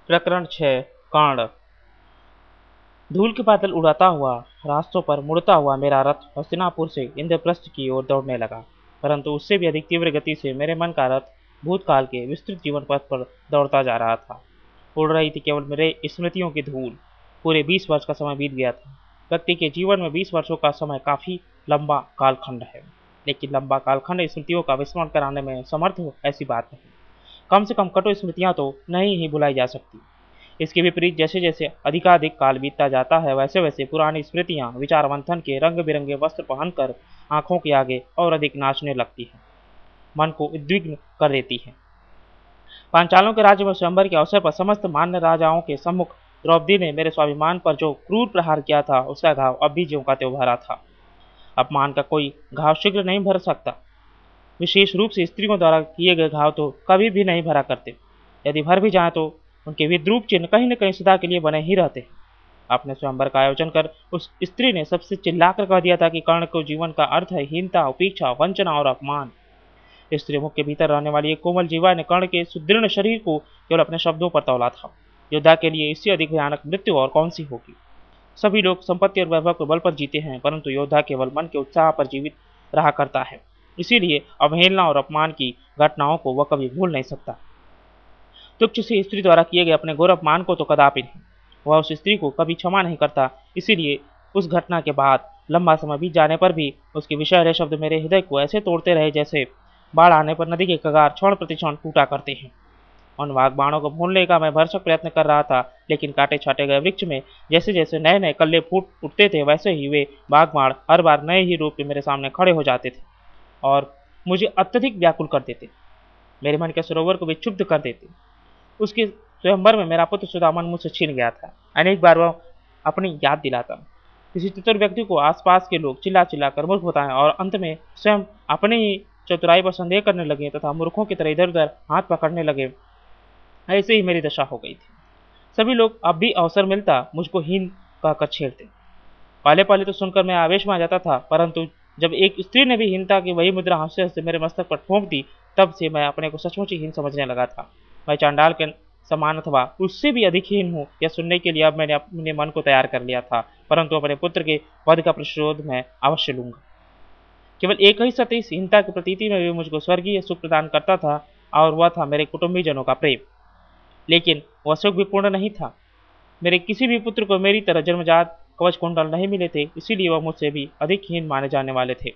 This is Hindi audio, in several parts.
प्रकरण 6 कर्ण। धूल के बादल उड़ाता हुआ रास्तों पर मुड़ता हुआ मेरा रथ हस्तिनापुर से इंद्रप्रस्थ की ओर दौड़ने लगा, परंतु उससे भी अधिक तीव्र गति से मेरे मन का रथ भूतकाल के विस्तृत जीवन पथ पर दौड़ता जा रहा था। उड़ रही थी केवल मेरे स्मृतियों की धूल। पूरे 20 वर्ष का समय बीत गया था। व्यक्ति के जीवन में 20 वर्षों का समय काफी लंबा कालखंड है, लेकिन लंबा कालखंड स्मृतियों का विस्मरण कराने में समर्थ हो ऐसी बात नहीं। कम से कम कटु स्मृतियां तो नहीं ही भुलाई जा सकती। इसके विपरीत जैसे जैसे अधिकाधिक काल बीतता जाता है, वैसे वैसे पुरानी स्मृतियां विचार मंथन के रंग बिरंगे वस्त्र पहनकर आंखों के आगे और अधिक नाचने लगती हैं, मन को उद्विग्न कर देती हैं। पांचालों के राज्य में स्वयंवर के अवसर पर समस्त मान्य राजाओं के सम्मुख द्रौपदी ने मेरे स्वाभिमान पर जो क्रूर प्रहार किया था, उसका घाव अब भी ज्यों का त्यों भरा था। अपमान का कोई घाव शीघ्र नहीं भर सकता। विशेष रूप से स्त्रियों द्वारा किए गए घाव तो कभी भी नहीं भरा करते। यदि भर भी जाए तो उनके विद्रूप चिन्ह कहीं न कहीं सदा के लिए बने ही रहते हैं। अपने स्वयंवर का आयोजन कर उस स्त्री ने सबसे चिल्लाकर कह दिया था कि कर्ण को जीवन का अर्थ है हीनता, उपेक्षा, वंचना और अपमान। स्त्री मुख के भीतर रहने वाली एक कोमल जीवा ने कर्ण के सुदृढ़ शरीर को केवल अपने शब्दों पर तौला था। योद्धा के लिए इससे अधिक भयानक मृत्यु और कौन सी होगी। सभी लोग संपत्ति और वैभव के बल पर जीते हैं, परंतु योद्धा केवल मन के उत्साह पर जीवित रहा करता है। इसीलिए अवहेलना और अपमान की घटनाओं को वह कभी भूल नहीं सकता। तुच्छ सी स्त्री द्वारा किए गए अपने घोर अपमान को तो कदापि नहीं। वह उस स्त्री को कभी क्षमा नहीं करता। इसीलिए उस घटना के बाद लंबा समय बीत जाने पर भी उसके विषैले शब्द मेरे हृदय को ऐसे तोड़ते रहे जैसे बाढ़ आने पर नदी के कगार क्षण प्रतिक्षण टूटा करते हैं। उन वाग बाणों को भूलने का मैं भरसक प्रयत्न कर रहा था, लेकिन काटे छाटे गए वृक्ष में जैसे जैसे नए नए कल्ले फूट उठते थे, वैसे ही वे बाग बाण हर बार नए ही रूप में मेरे सामने खड़े हो जाते थे और मुझे अत्यधिक व्याकुल कर देते। मेरे मन के सरोवर को विक्षुब्ध कर देते। उसके स्वयंवर में मेरा पुत्र सुदामन मुझसे छीन गया था। अनेक बार वह अपनी याद दिलाता। किसी चतुर व्यक्ति को आसपास के लोग चिल्ला चिल्ला कर मूर्ख बताएं और अंत में स्वयं अपने ही चतुराई पर संदेह करने लगे तथा मूर्खों की तरह इधर उधर हाथ पकड़ने लगे। ऐसे ही मेरी दशा हो गई थी। सभी लोग अब भी अवसर मिलता मुझको हीन कहकर छेड़ते। पहले पहले तो सुनकर मैं आवेश में आ जाता था, परंतु जब एक स्त्री ने भी हीनता की वही मुद्रा हंसते हंसते मेरे मस्तक पर ठोंक दी, तब से मैं अपने को सचमुच ही हीन समझने लगा था। मैं चांडाल के समान अथवा उससे भी अधिक हीन हूँ, यह सुनने के लिए अब मैंने अपने मन को तैयार कर लिया था, परंतु अपने पुत्र के वध का प्रतिशोध मैं अवश्य लूंगा। केवल एक ही सत्य इस हीनता की प्रतीति में भी मुझको स्वर्गीय सुख प्रदान करता था, और वह था मेरे कुटुंबीजनों का प्रेम। लेकिन वह सुख भी पूर्ण नहीं था। मेरे किसी भी पुत्र को मेरी तरह जन्मजात कवच कुंडल नहीं मिले थे, इसीलिए वह मुझसे भी अधिक हीन माने जाने वाले थे।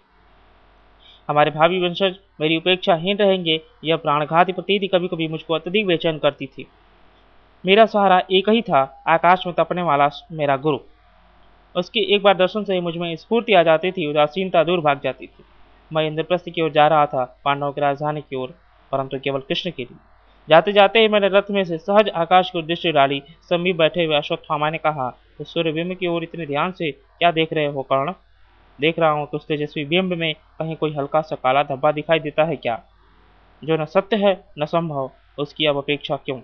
हमारे भावी वंशज मेरी उपेक्षा हीन रहेंगे, यह प्राणघाती प्रतीति कभी कभी मुझको अत्यधिक बेचैन करती थी। मेरा सहारा एक ही था, आकाश में तपने वाला मेरा गुरु। उसके एक बार दर्शन से ही मुझ में स्फूर्ति आ जाती थी, उदासीनता दूर भाग जाती थी। मैं इंद्रप्रस्थ की ओर जा रहा था, पांडवों की राजधानी की ओर, परंतु केवल कृष्ण के लिए। जाते जाते ही मैंने रथ में से सहज आकाश की दृष्टि डाली। समीप बैठे हुए अश्वत्थामा ने कहा, तो सूर्यबिंब की ओर इतने ध्यान से क्या देख रहे हो कर्ण? देख रहा हूँ कि उस तेजस्वी बिंब में कहीं कोई हल्का सा काला धब्बा दिखाई देता है क्या? जो न सत्य है न संभव, उसकी अब अपेक्षा क्यों?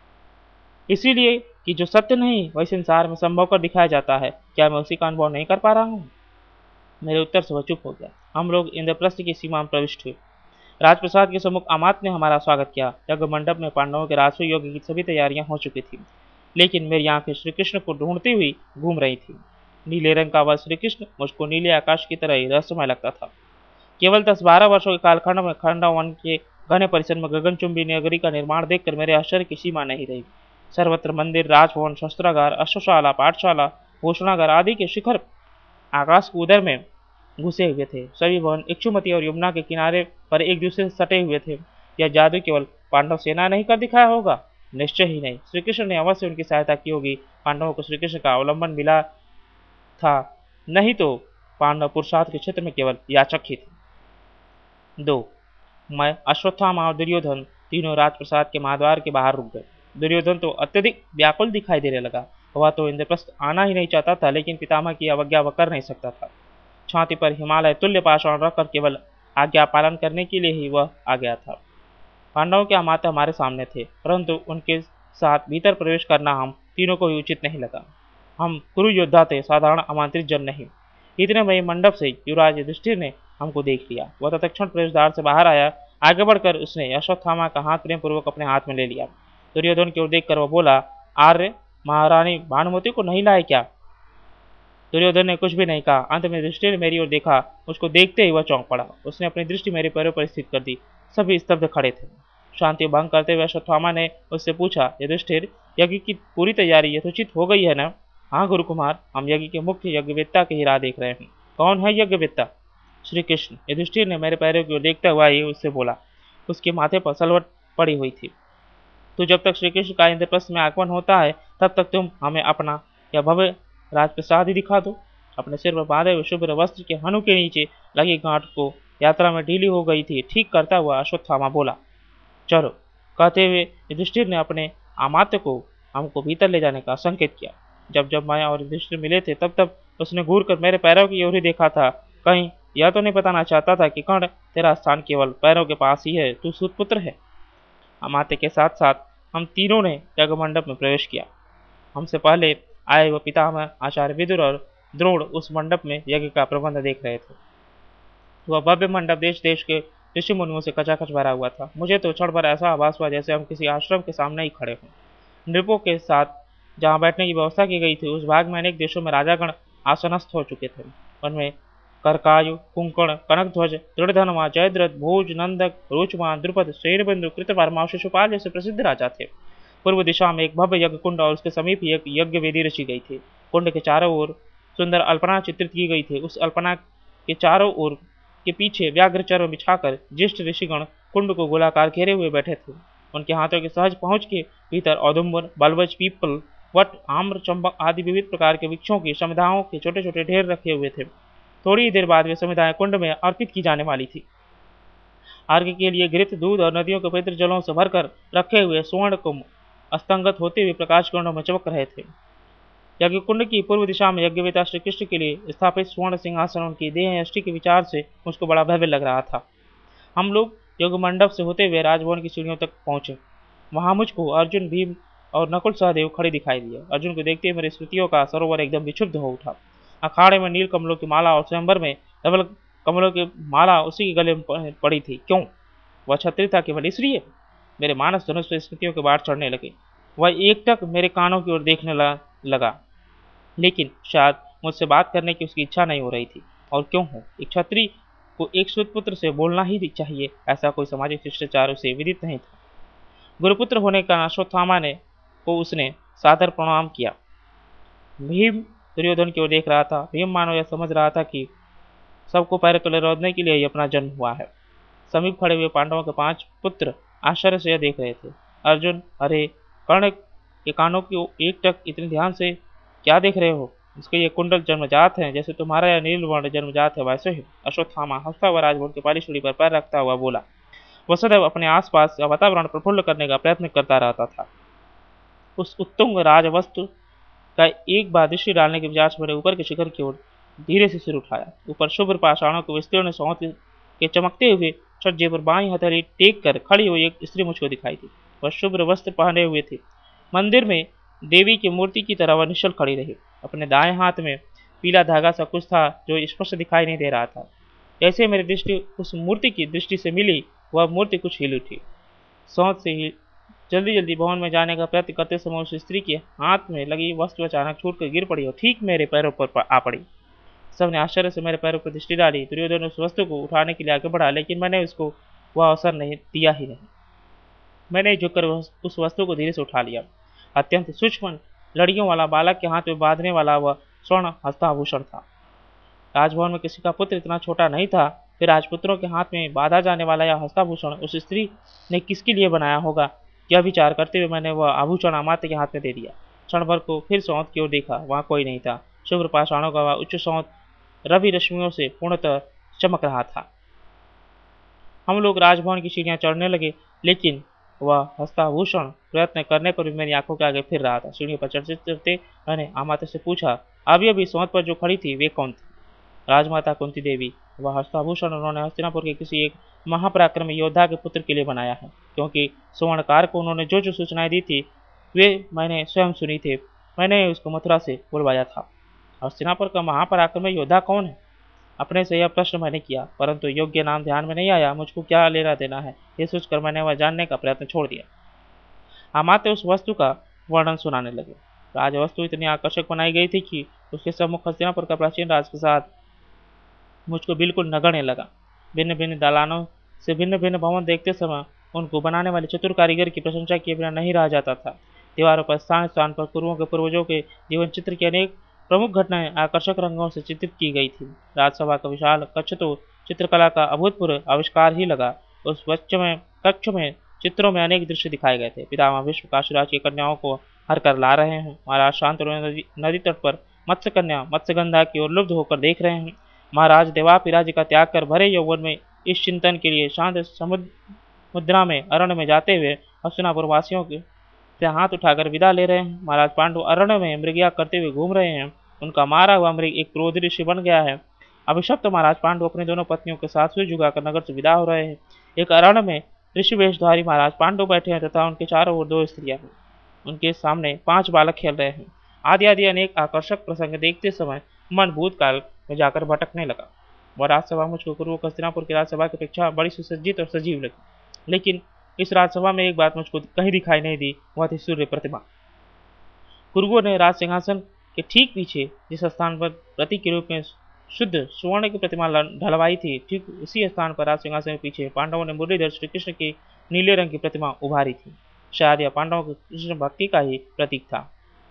इसीलिए कि जो सत्य नहीं वही संसार में संभव कर दिखाया जाता है। क्या मैं उसी का अनुभव नहीं कर पा रहा हूँ? मेरे उत्तर से वह चुप हो गया। हम लोग इंद्रप्रस्थ की सीमा में प्रविष्ट हुए। राजप्रसाद के सम्मुख अमात्य ने हमारा स्वागत किया। यज्ञ मंडप में पांडवों के राजसूय यज्ञ की सभी तैयारियां हो चुकी थी, लेकिन मेरी आंखें श्री कृष्ण को ढूंढती हुई घूम रही थी। नीले रंग का वह श्री कृष्ण मुझको नीले आकाश की तरह ही रहस्यमय लगता था। केवल 10-12 वर्षों के कालखंड में खंडवन के घने परिसर में गगनचुंबी नगरी का निर्माण देखकर मेरे आश्चर्य की सीमा नहीं रही। सर्वत्र मंदिर, राजभवन, शस्त्रागार, अश्वशाला, पाठशाला, घोषणागार आदि के शिखर आकाश के उदर में घुसे हुए थे। सभी भवन इक्षुमती और यमुना के किनारे पर एक दूसरे से सटे हुए थे। यह जादू केवल पांडव सेना नहीं कर दिखाया होगा? निश्चय ही नहीं। श्री कृष्ण ने अवश्य उनकी सहायता की होगी। पांडवों को श्री कृष्ण का अवलंबन मिला था, नहीं तो पांडव पुरुषार्थ के क्षेत्र में केवल याचक ही थे। 2 मैं, अश्वत्थामा और दुर्योधन तीनों राजप्रसाद के महाद्वार के बाहर रुक गए। दुर्योधन तो अत्यधिक व्याकुल दिखाई देने लगा। वह तो इंद्रप्रस्थ आना ही नहीं चाहता था, लेकिन पितामह की अवज्ञा वह कर नहीं सकता था। छाती पर हिमालय तुल्य पाषाण रखकर केवल आज्ञा पालन करने के लिए ही वह आ गया था। पांडवों के अमात्य हमारे सामने थे, परंतु उनके साथ भीतर प्रवेश करना हम तीनों को ही उचित नहीं लगा। हम कुरु योद्धा थे, साधारण आमंत्रित जन नहीं। इतने में मंडप से युवराज युधिष्ठिर ने हमको देख लिया। वह तत्क्षण प्रवेश द्वार से बाहर आया। आगे बढ़कर उसने अश्वत्थामा का हाथ प्रेम पूर्वक अपने हाथ में ले लिया। दुर्योधन की ओर देखकर वह बोला, आर्य, महारानी भानुमति को नहीं लाए क्या? दुर्योधन ने कुछ भी नहीं कहा। अंत में युधिष्ठिर ने मेरी ओर देखा। उसको देखते ही वह चौंक पड़ा। उसने अपनी दृष्टि मेरे पैरों पर स्थित कर दी। सभी स्तब्ध खड़े थे। शांति भंग करते हुए अश्वत्थामा ने उससे पूछा, युधिष्ठिर, यज्ञ की पूरी तैयारी यथोचित हो गई है ना? हाँ गुरु कुमार, हम यज्ञ के मुख्य यज्ञवेत्ता की ही राह देख रहे हैं। कौन है यज्ञवेत्ता? श्री कृष्ण। युधिष्ठिर ने मेरे पैरों की ओर देखता हुआ ही उससे बोला। उसके माथे पर सलवट पड़ी हुई थी। तो जब तक श्री कृष्ण का इंद्रप्रस्थ में आगमन होता है, तब तक तुम हमें अपना यह भव्य राजप्रसाद ही दिखा दो। अपने सिर पर बांधे हुए शुभ्र वस्त्र के हनु के नीचे लगी गांठ को यात्रा में ढीली हो गई थी ठीक करता हुआ अश्वत्थामा बोला, चलो। कहते हुए युधिष्ठिर ने अपने अमात्य को हमको भीतर ले जाने का संकेत किया। जब जब मैं और युधिष्ठिर मिले थे, तब तब उसने घूर कर मेरे पैरों की ओर ही देखा था। कहीं यह तो नहीं बताना चाहता था कि कर्ण, तेरा स्थान केवल पैरों के पास ही है, तू सूतपुत्र है। अमात्य के साथ साथ हम तीनों ने यज्ञ मंडप में प्रवेश किया। हमसे पहले आए हुए पितामह आचार्य विदुर और द्रोण उस मंडप में यज्ञ का प्रबंध देख रहे थे। वह भव्य मंडप देश देश के ऋषि मुनियों से कचाकच भरा हुआ था। मुझे तो क्षण भर ऐसा आभास हुआ जैसे हम किसी आश्रम के सामने ही खड़े हों। नृपों के साथ जहाँ बैठने की व्यवस्था की गई थी, उस भाग में अनेक देशों में राजागण आसनस्थ हो चुके थे। उनमें करकायु, कुंकण, कनकध्वज, दृढ़धनवा, जयद्रथ, भोज, नंदक, रोचमान, द्रुपद, श्वेतबिंदु, कृतवर्मा और शिशुपाल जैसे प्रसिद्ध राजा थे। पूर्व दिशा में एक भव्य यज्ञ कुंड और उसके समीप ही एक यज्ञ वेदी रची गई थी। कुंड के चारों ओर सुंदर अल्पना चित्रित की गई थी। उस अल्पना के चारों ओर के पीछे व्याघ्र चर्म बिछाकर ज्येष्ठ ऋषिगण कुंड को गोलाकार घेरे हुए बैठे थे। उनके हाथों के सहज पहुंच के भीतर औदुंबर, बलवज, पीपल, वट, आम्र, चंपक आदि विविध प्रकार के वृक्षों की समिधाओं के छोटे छोटे ढेर रखे हुए थे। थोड़ी ही देर बाद वे समिधाएं कुंड में अर्पित की जाने वाली थी। अर्घ्य के लिए घृत, दूध और नदियों के पवित्र जलों से भरकर रखे हुए स्वर्ण कुंभ अस्तंगत होते हुए प्रकाश किरणों में चमक रहे थे। यज्ञ कुंड की पूर्व दिशा में यज्ञवेता श्री कृष्ण के लिए स्थापित स्वर्ण सिंहासन उनकी देह यष्टि के विचार से मुझको बड़ा भव्य लग रहा था। हम लोग योग मंडप से होते हुए राजभवन की सीढ़ियों तक पहुंचे। वहां मुझको अर्जुन, भीम और नकुल सहदेव खड़े दिखाई दिए। अर्जुन को देखते ही मेरी स्मृतियों का सरोवर एकदम विक्षुब्ध हो उठा। अखाड़े में नील कमलों की माला और स्वयंवर में धवल कमलों की माला उसी के गले में पड़ी थी। क्यों? वह छत्री था केवल इसलिए? मेरे मानस धनुष पर स्मृतियों के बाढ़ चढ़ने लगे। वह एकटक मेरे कानों की ओर देखने लगा, लेकिन शायद मुझसे बात करने की उसकी इच्छा नहीं हो रही थी। और क्यों हो? एक क्षत्रिय को एक सुतपुत्र से बोलना ही चाहिए, ऐसा कोई सामाजिक शिष्टाचार उसे विदित नहीं था। गुरुपुत्र होने का अश्वत्थामा ने को उसने सादर प्रणाम किया। भीम दुर्योधन की ओर देख रहा था। भीम मानो यह समझ रहा था कि सबको पैर तले रोदने के लिए ही अपना जन्म हुआ है। समीप खड़े हुए पांडवों के 5 पुत्र आश्चर्य से यह देख रहे थे। अर्जुन, अरे कर्ण के कानों की एकटक इतने ध्यान से क्या देख रहे हो? इसके ये कुंडल जन्मजात हैं, जैसे तुम्हारा यह नीलवर्ण जन्मजात है, वैसे ही। अश्वत्थामा हंसता हुआ राजभवन की पहली सीढ़ी पर पैर रखता हुआ बोला। वह सदैव अपने आसपास का वातावरण प्रफुल्ल करने का प्रयत्न करता रहता था। उस उत्तुंग राजवस्तु का एक बार दृष्टि डालने के विचार से मैंने ऊपर के शिखर की ओर धीरे से सिर उठाया। ऊपर शुभ्र पाषाणों को विस्तीर्ण सौंत के चमकते हुए छज्जे पर बाईं हथेली टेक कर खड़ी हुई एक स्त्री मुझको दिखाई दी। वह शुभ्र वस्त्र पहने हुए थी। मंदिर में देवी की मूर्ति की तरह वह निश्चल खड़ी रही। अपने दाएं हाथ में पीला धागा सा कुछ था जो स्पष्ट दिखाई नहीं दे रहा था। जैसे मेरी दृष्टि उस मूर्ति की दृष्टि से मिली, वह मूर्ति कुछ हिल उठी। सौंत से ही जल्दी जल्दी भवन में जाने का प्रयत्न करते समय उस स्त्री के हाथ में लगी वस्तु अचानक छूटकर गिर पड़ी और ठीक मेरे पैरों पर आ पड़ी। सबने आश्चर्य से मेरे पैरों पर दृष्टि डाली। दुर्योधन उस वस्तु को उठाने के लिए आगे बढ़ा, लेकिन मैंने उसको वह अवसर नहीं दिया ही नहीं। मैंने झुककर उस वस्तु को धीरे से उठा लिया। अत्यंत सूक्ष्म लड़ियों वाला बालक के हाथ में बांधने वाला वह स्वर्ण हस्ताभूषण था। राजभवन में किसी का पुत्र इतना छोटा नहीं था, फिर राजपुत्रों के हाथ में बांधा जाने वाला यह हस्ताभूषण उस स्त्री ने किसके लिए बनाया होगा, यह विचार करते हुए मैंने वह आभूषण अमात्य के हाथ में दे दिया। क्षण भर को फिर सौंत की ओर देखा, वहां कोई नहीं था। शुभ्र पाषाणों का वह उच्च सौंत रवि रश्मियों से पूर्णतः चमक रहा था। हम लोग राजभवन की सीढ़ियां चढ़ने लगे, लेकिन वह हस्ताभूषण प्रयत्न करने पर भी मेरी आंखों के आगे फिर रहा था। सीढ़ियों पर चढ़ते चढ़ते मैंने अमात्य से पूछा, अभी सौंत पर जो खड़ी थी वे कौन थी? राजमाता कुंती देवी। वह हस्ताभूषण उन्होंने हस्तिनापुर के किसी एक महापराक्रमी योद्धा के पुत्र के लिए बनाया है, क्योंकि सुवर्णकार को उन्होंने जो जो सूचनाएं दी थी वे मैंने स्वयं सुनी थी। मैंने उसको मथुरा से बुलवाया था। हस्तिनापुर का महापराक्रमी योद्धा कौन है? अपने से यह प्रश्न मैंने किया, परंतु योग्य नाम ध्यान में नहीं आया। मुझको क्या लेना देना है, ये सोचकर मैंने वह जानने का प्रयत्न छोड़ दिया। अमात्य उस वस्तु का वर्णन सुनाने लगे। राजवस्तु इतनी आकर्षक बनाई गई थी कि उसके सम्मुख हस्तिनापुर का प्राचीन राजप्रासाद मुझको बिल्कुल नगण्य लगा। भिन्न भिन्न दालानों से भिन्न भिन्न भवन देखते समय उनको बनाने वाले चतुर कारीगर की प्रशंसा किए बिना नहीं रह जाता था। दीवारों पर स्थान स्थान पर पूर्वों के पूर्वजों के जीवन चित्र की अनेक प्रमुख घटनाएं आकर्षक रंगों से चित्रित की गई थी। राजसभा का विशाल कक्ष तो चित्रकला का अभूतपूर्व आविष्कार ही लगा। उस कक्ष में चित्रों में अनेक दृश्य दिखाए गए थे। पितामह भीष्म काशीराज की कन्याओं को हर कर ला रहे हैं। महाराज शांतनु नदी तट पर मत्स्य कन्या मत्स्यगंधा की ओर लुब्ध होकर देख रहे हैं। महाराज देवापि राज्य का त्याग कर भरे यौवन में इस चिंतन के लिए शांत समुद्र मुद्रा में अरण्य में जाते हुए हस्तिनापुर वासियों के से हाथ उठाकर विदा ले रहे हैं। महाराज पांडु अरण्य में मृगया करते हुए घूम रहे हैं। उनका मारा हुआ मृग एक क्रोधी ऋषि बन गया है। अभिशप्त महाराज पांडु अपनी दोनों पत्नियों के साथ सिर झुकाकर नगर से विदा हो रहे हैं। एक अरण्य में ऋषि वेशधारी महाराज पांडु बैठे हैं तथा उनके चारों ओर 2 स्त्रियां हैं। उनके सामने 5 बालक खेल रहे हैं। आदि आदि अनेक आकर्षक प्रसंग देखते समय मन भूतकाल में जाकर भटकने लगा। वह राजसभा मुझको पूर्व हस्तिनापुर की राजसभा की अपेक्षा बड़ी सुसज्जित और सजीव लगी। लेकिन इस राजसभा में एक बात मुझको कहीं दिखाई नहीं दी, वह थी सूर्य प्रतिमा। कुरुओं ने राज सिंहासन के ठीक पीछे जिस स्थान पर प्रतीक के रूप में शुद्ध स्वर्ण की प्रतिमा ढलवाई थी, ठीक उसी स्थान पर राज सिंहासन के पीछे पांडवों ने मुरलीधर श्री कृष्ण की नीले रंग की प्रतिमा उभारी थी। शायद यह पांडवों की कृष्ण भक्ति का ही प्रतीक था।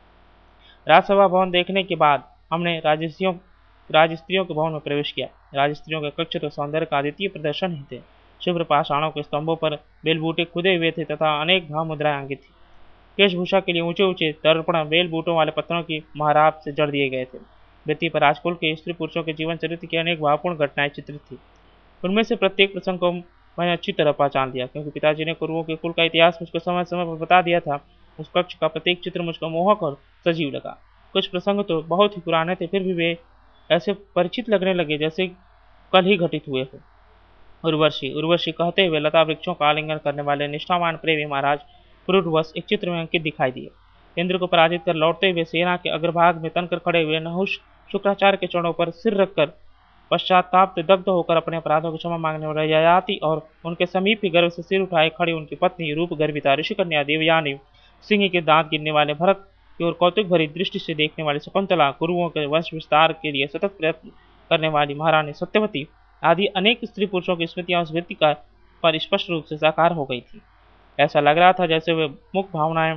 राजसभा भवन देखने के बाद हमने राजस्त्रियों के भवन में प्रवेश किया। राजस्त्रियों के कक्ष तो सौंदर्य का अद्वितीय प्रदर्शन ही थे। शुभ्र पाषाणों के स्तंभों पर बेलबूटे खुदे हुए थे तथा अनेक भाव मुद्राएं अंकित थी। वेशभूषा के लिए ऊंचे ऊंचे दर्पण बेल बूटों वाले पत्थरों की महाराप से जड़ दिए गए थे। भित्ति पर राजकुल के स्त्री पुरुषों के जीवन चरित्र की अनेक भावपूर्ण घटनाएं चित्रित थी। उनमें से प्रत्येक प्रसंग को मैंने अच्छी तरह पहचान लिया, क्योंकि पिताजी ने कुरुओं के कुल का इतिहास मुझको समय समय पर बता दिया था। उस कक्ष का प्रत्येक चित्र मुझको मोहक और सजीव लगा। कुछ प्रसंग तो बहुत ही पुराने थे, फिर भी वे ऐसे परिचित लगने लगे जैसे कल ही घटित हुए हो। उर्वशी उर्वशी कहते हुए लता वृक्षों का आलिंगन करने वाले निष्ठावान प्रेमी महाराज पुरुषवश एक चित्र में अंकित दिखाई दिए। इंद्र को पराजित कर लौटते हुए सेना के अग्रभाग में तनकर खड़े हुए नहुष शुक्राचार्य के चरणों पर सिर रखकर पश्चाताप से दग्ध होकर अपने अपराधों की क्षमा मांगने वाले ययाति और उनके समीप ही गर्व से सिर उठाए खड़ी उनकी पत्नी रूप गर्भिता ऋषिकन्या देवयानी, सिंह के दांत गिरने वाले भरत की ओर कौतुक भरी दृष्टि से देखने वाली शकुंतला, कुरुओं के वंश विस्तार के लिए सतत प्रयत्न करने वाली महारानी सत्यवती आदि अनेक स्त्री पुरुषों की स्मृतियां उस व्यक्ति पर स्पष्ट रूप से साकार हो गई थी। ऐसा लग रहा था जैसे वे मुख भावनाएं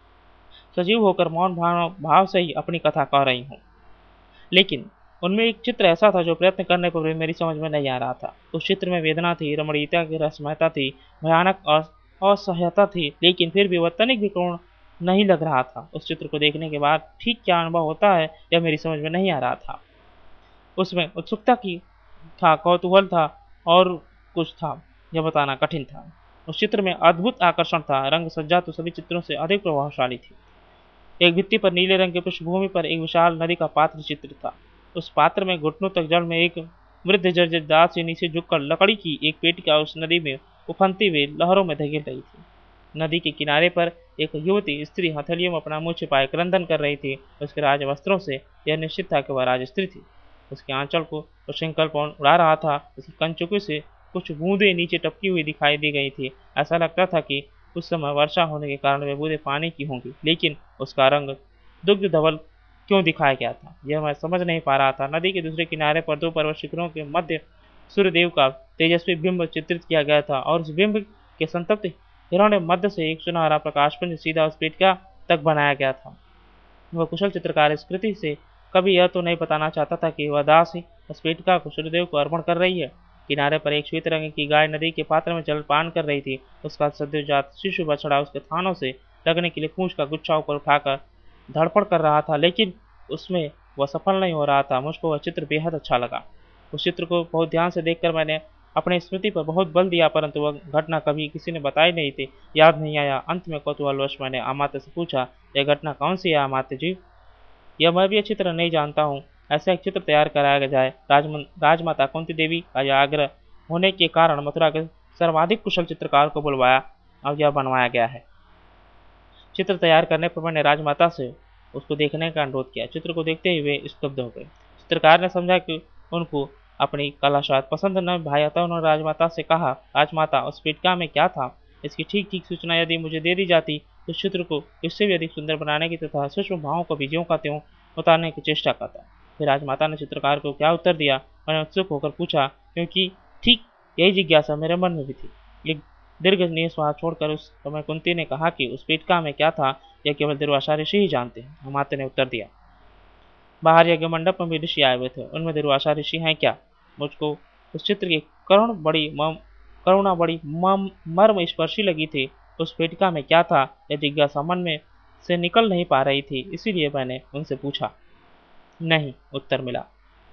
सजीव होकर मौन भाव से ही अपनी कथा कह रही हूँ। लेकिन उनमें एक चित्र ऐसा था जो प्रयत्न करने पर भी मेरी समझ में नहीं आ रहा था। उस चित्र में वेदना थी, रमणीयता की रसमयता थी, भयानक असह्यता थी, लेकिन फिर भी वह तनिक भी करुण नहीं लग रहा था। उस चित्र को देखने के बाद ठीक क्या अनुभव होता है यह मेरी समझ में नहीं आ रहा था। उसमें उत्सुकता की था, कौतूहल था और कुछ था, यह बताना कठिन था। उस चित्र में अद्भुत आकर्षण था। रंग सज्जा तो सभी चित्रों से अधिक प्रभावशाली थी। एक भित्ति पर नीले रंग की पृष्ठभूमि पर एक विशाल नदी का पात्र चित्र था। उस पात्र में घुटनों तक जल में एक वृद्ध जर्जर दास से नीचे झुककर लकड़ी की एक पेटिका उस नदी में उफनती हुई लहरों में धकेल रही थी। नदी के किनारे पर एक युवती स्त्री हथेलियों में अपना मुंह छिपाए क्रंदन कर रही थी। उसके राजवस्त्रों से यह निश्चित था कि वह राजस्त्री थी। उसके आंचल को श्रृंखल पवन उड़ा रहा था। उसकी कंचुकी से कुछ बूंदें नीचे टपकी हुई दिखाई दी गई थी। ऐसा लगता था कि उस समय वर्षा होने के कारण वे बूंदें पानी की होंगी, लेकिन उसका रंग दुग्ध धवल क्यों दिखाया गया था यह मैं समझ नहीं पा रहा था। नदी के दूसरे किनारे पर 2 पर्वत शिखरों के मध्य सूर्यदेव का तेजस्वी बिंब चित्रित किया गया था और उस बिंब के संतप्त हिरण्य मध्य से एक सुनहरा प्रकाशपुंज सीधा उस पेटिका तक बनाया गया था। वह कुशल चित्रकार इस कृति से कभी यह तो नहीं बताना चाहता था कि वह दास ही उस पेटिका को सूर्यदेव को अर्पण कर रही है। किनारे पर एक श्वेत रंग की गाय नदी के पात्र में जल पान कर रही थी। उसका सद्योजात शिशु बछड़ा उसके थानों से लगने के लिए पूंछ का गुच्छा ऊपर उठाकर धड़पड़ कर रहा था, लेकिन उसमें वह सफल नहीं हो रहा था। मुझको वह चित्र बेहद अच्छा लगा। उस चित्र को बहुत ध्यान से देखकर मैंने अपने स्मृति पर बहुत बल दिया, परंतु वह घटना कभी किसी ने बताई नहीं थी, याद नहीं आया। अंत में कौतूहलवश मैंने अमात्य से पूछा, यह घटना कौन सी है अमात्य जी? यह मैं भी अच्छी तरह नहीं जानता हूँ। ऐसा एक चित्र तैयार कराया जाए। राजमाता कुंती देवी का यह आग्रह होने के कारण मथुरा के सर्वाधिक कुशल चित्रकार को बुलवाया और यह बनवाया गया है। चित्र तैयार करने पर मैंने राजमाता से उसको देखने का अनुरोध किया। चित्र को देखते ही वे स्तब्ध हो गए। चित्रकार ने समझा कि उनको अपनी कला शायद पसंद न भाई, अतः उन्होंने राजमाता से कहा, राजमाता उस पेटिका में क्या था? इसकी ठीक ठीक सूचना यदि मुझे दे दी जाती उस चित्र को इससे भी अधिक सुंदर बनाने की तथा सूक्ष्म भावों को भी ज्यों का त्यों उतारने की चेष्टा करता। फिर राजमाता ने चित्रकार को क्या उत्तर दिया, मैंने उत्सुक होकर पूछा, क्योंकि ठीक यही जिज्ञासा मेरे मन में भी थी। एक दीर्घ निश्वास छोड़कर उस समय कुंती ने कहा कि उस पेटिका में क्या था यह केवल दुर्वासा ऋषि ही जानते हैं। माता ने उत्तर दिया, बाहर यज्ञ मंडप में भी ऋषि आए हुए थे, उनमें दुर्वासा ऋषि हैं क्या? मुझको उस चित्र की करुणा बड़ी मर्म स्पर्शी लगी थी। उस पेटिका में क्या था यह जिज्ञासा मन में से निकल नहीं पा रही थी, इसीलिए मैंने उनसे पूछा। नहीं, उत्तर मिला।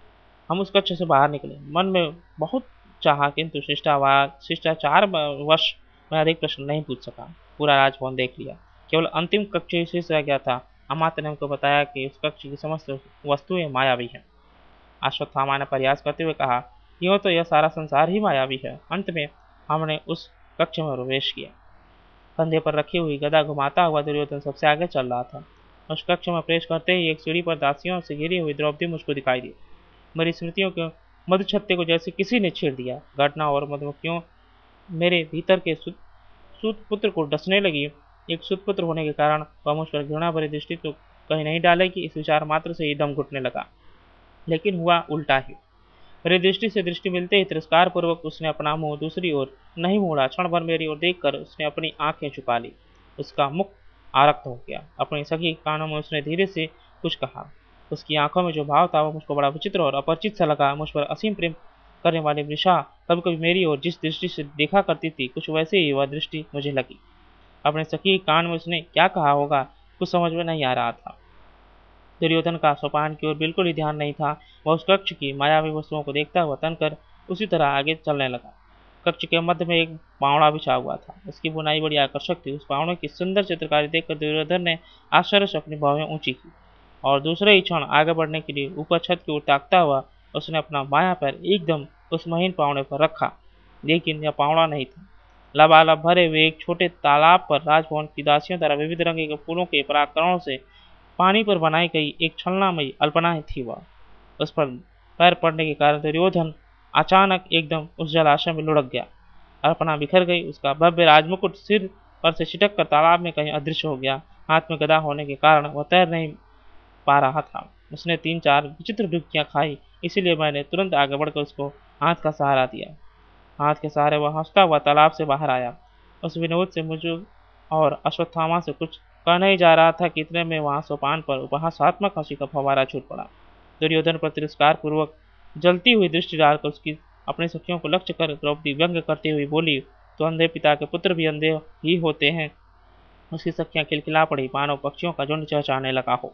हम उस कक्ष से बाहर निकले। मन में बहुत चाहा, किंतु शिष्टाचार वश मैं अधिक प्रश्न नहीं पूछ सका। पूरा राजभवन देख लिया, केवल अंतिम कक्ष ही शेष रह गया था। अमात्य ने हमको बताया कि उस कक्ष की समस्त वस्तुएं मायावी हैं। अश्वत्थामा ने प्रयास करते हुए कहा, यूं तो यह सारा संसार ही मायावी है। अंत में हमने उस कक्ष में प्रवेश किया। कंधे पर रखी हुई गदा घुमाता हुआ दुर्योधन सबसे आगे चल रहा था। उस कक्ष में प्रवेश करते ही एक सीढ़ी पर दासियों से घिरी हुई द्रौपदी मुझको दिखाई दी। मेरी स्मृतियों के मधुछत्ते को जैसे किसी ने छेड़ दिया। घटना और मधुमक्खियों मेरे भीतर के सूतपुत्र को डसने लगी। एक सूतपुत्र होने के कारण वह मुझ पर घृणा भरी दृष्टि तो कहीं नहीं डालेगी, इस विचार मात्र से ही दम घुटने लगा। लेकिन हुआ उल्टा ही। मेरी दृष्टि से दृष्टि मिलते ही तिरस्कार पूर्वक उसने अपना मुंह दूसरी ओर नहीं मोड़ा। क्षण भर मेरी ओर देखकर उसने अपनी आंखें छुपा ली। उसका मुख आरक्त हो गया। अपनी सखी के कानों में उसने धीरे से कुछ कहा। उसकी आंखों में जो भाव था वो मुझको बड़ा विचित्र और अपरिचित सा लगा। मुझ पर असीम प्रेम करने वाली वृषा कभी कभी मेरी ओर जिस दृष्टि से देखा करती थी, कुछ वैसे ही वह दृष्टि मुझे लगी। अपने सखी के कान में उसने क्या कहा होगा, कुछ समझ में नहीं आ रहा था। दुर्योधन का सोपान की ओर बिल्कुल ही ध्यान नहीं था। वह उस कक्ष की मायावी वस्तुओं को देखता हुआ तनकर उसी तरह आगे चलने लगा। कक्ष के मध्य में एक पावड़ा बिछा हुआ था। उसकी बुनाई बड़ी आकर्षक थी। उस पावड़े की सुंदर चित्रकारी देखकर दुर्योधन ने आश्चर्य से अपनी भौहें ऊंची की और दूसरे ही क्षण आगे बढ़ने के लिए ऊपर छत की ओर ताकता हुआ उसने अपना बायां पैर एकदम उस महीन पावड़े पर रखा। लेकिन यह पावड़ा नहीं था। लबालब भरे हुए एक छोटे तालाब पर राजभवन की दासियों द्वारा विविध रंग के फूलों के पराकरणों से पानी पर बनाई गई एक छलनामयी अल्पना थी। वह उस पर पैर पड़ने के कारण दुर्योधन अचानक एकदम उस जलाशय में लुढ़क गया। अल्पना बिखर गई। उसका भव्य राजमुकुट सिर पर से छिटक कर तालाब में कहीं अदृश्य हो गया। हाथ में गदा होने के कारण वह तैर नहीं पा रहा था। उसने 3-4 विचित्र डुबकियां खाई, इसीलिए मैंने तुरंत आगे बढ़कर उसको हाथ का सहारा दिया। हाथ के सहारे वह हंसता हुआ तालाब से बाहर आया। उस विनोद से मुझे और अश्वत्थामा से कुछ कहने ही जा रहा था कि इतने में वहां सोपान पर उपहासात्मक हंसी का फव्वारा छूट पड़ा। दुर्योधन पर तिरस्कार पूर्वक जलती हुई दृष्टि डालकर उसकी अपनी सखियों को लक्ष्य कर द्रौपदी व्यंग करती हुई बोली, तो अंधे पिता के पुत्र भी अंधे ही होते हैं। उसकी सखियां खिलखिला पड़ी, मानो पक्षियों का झुंड चहचहाने लगा हो।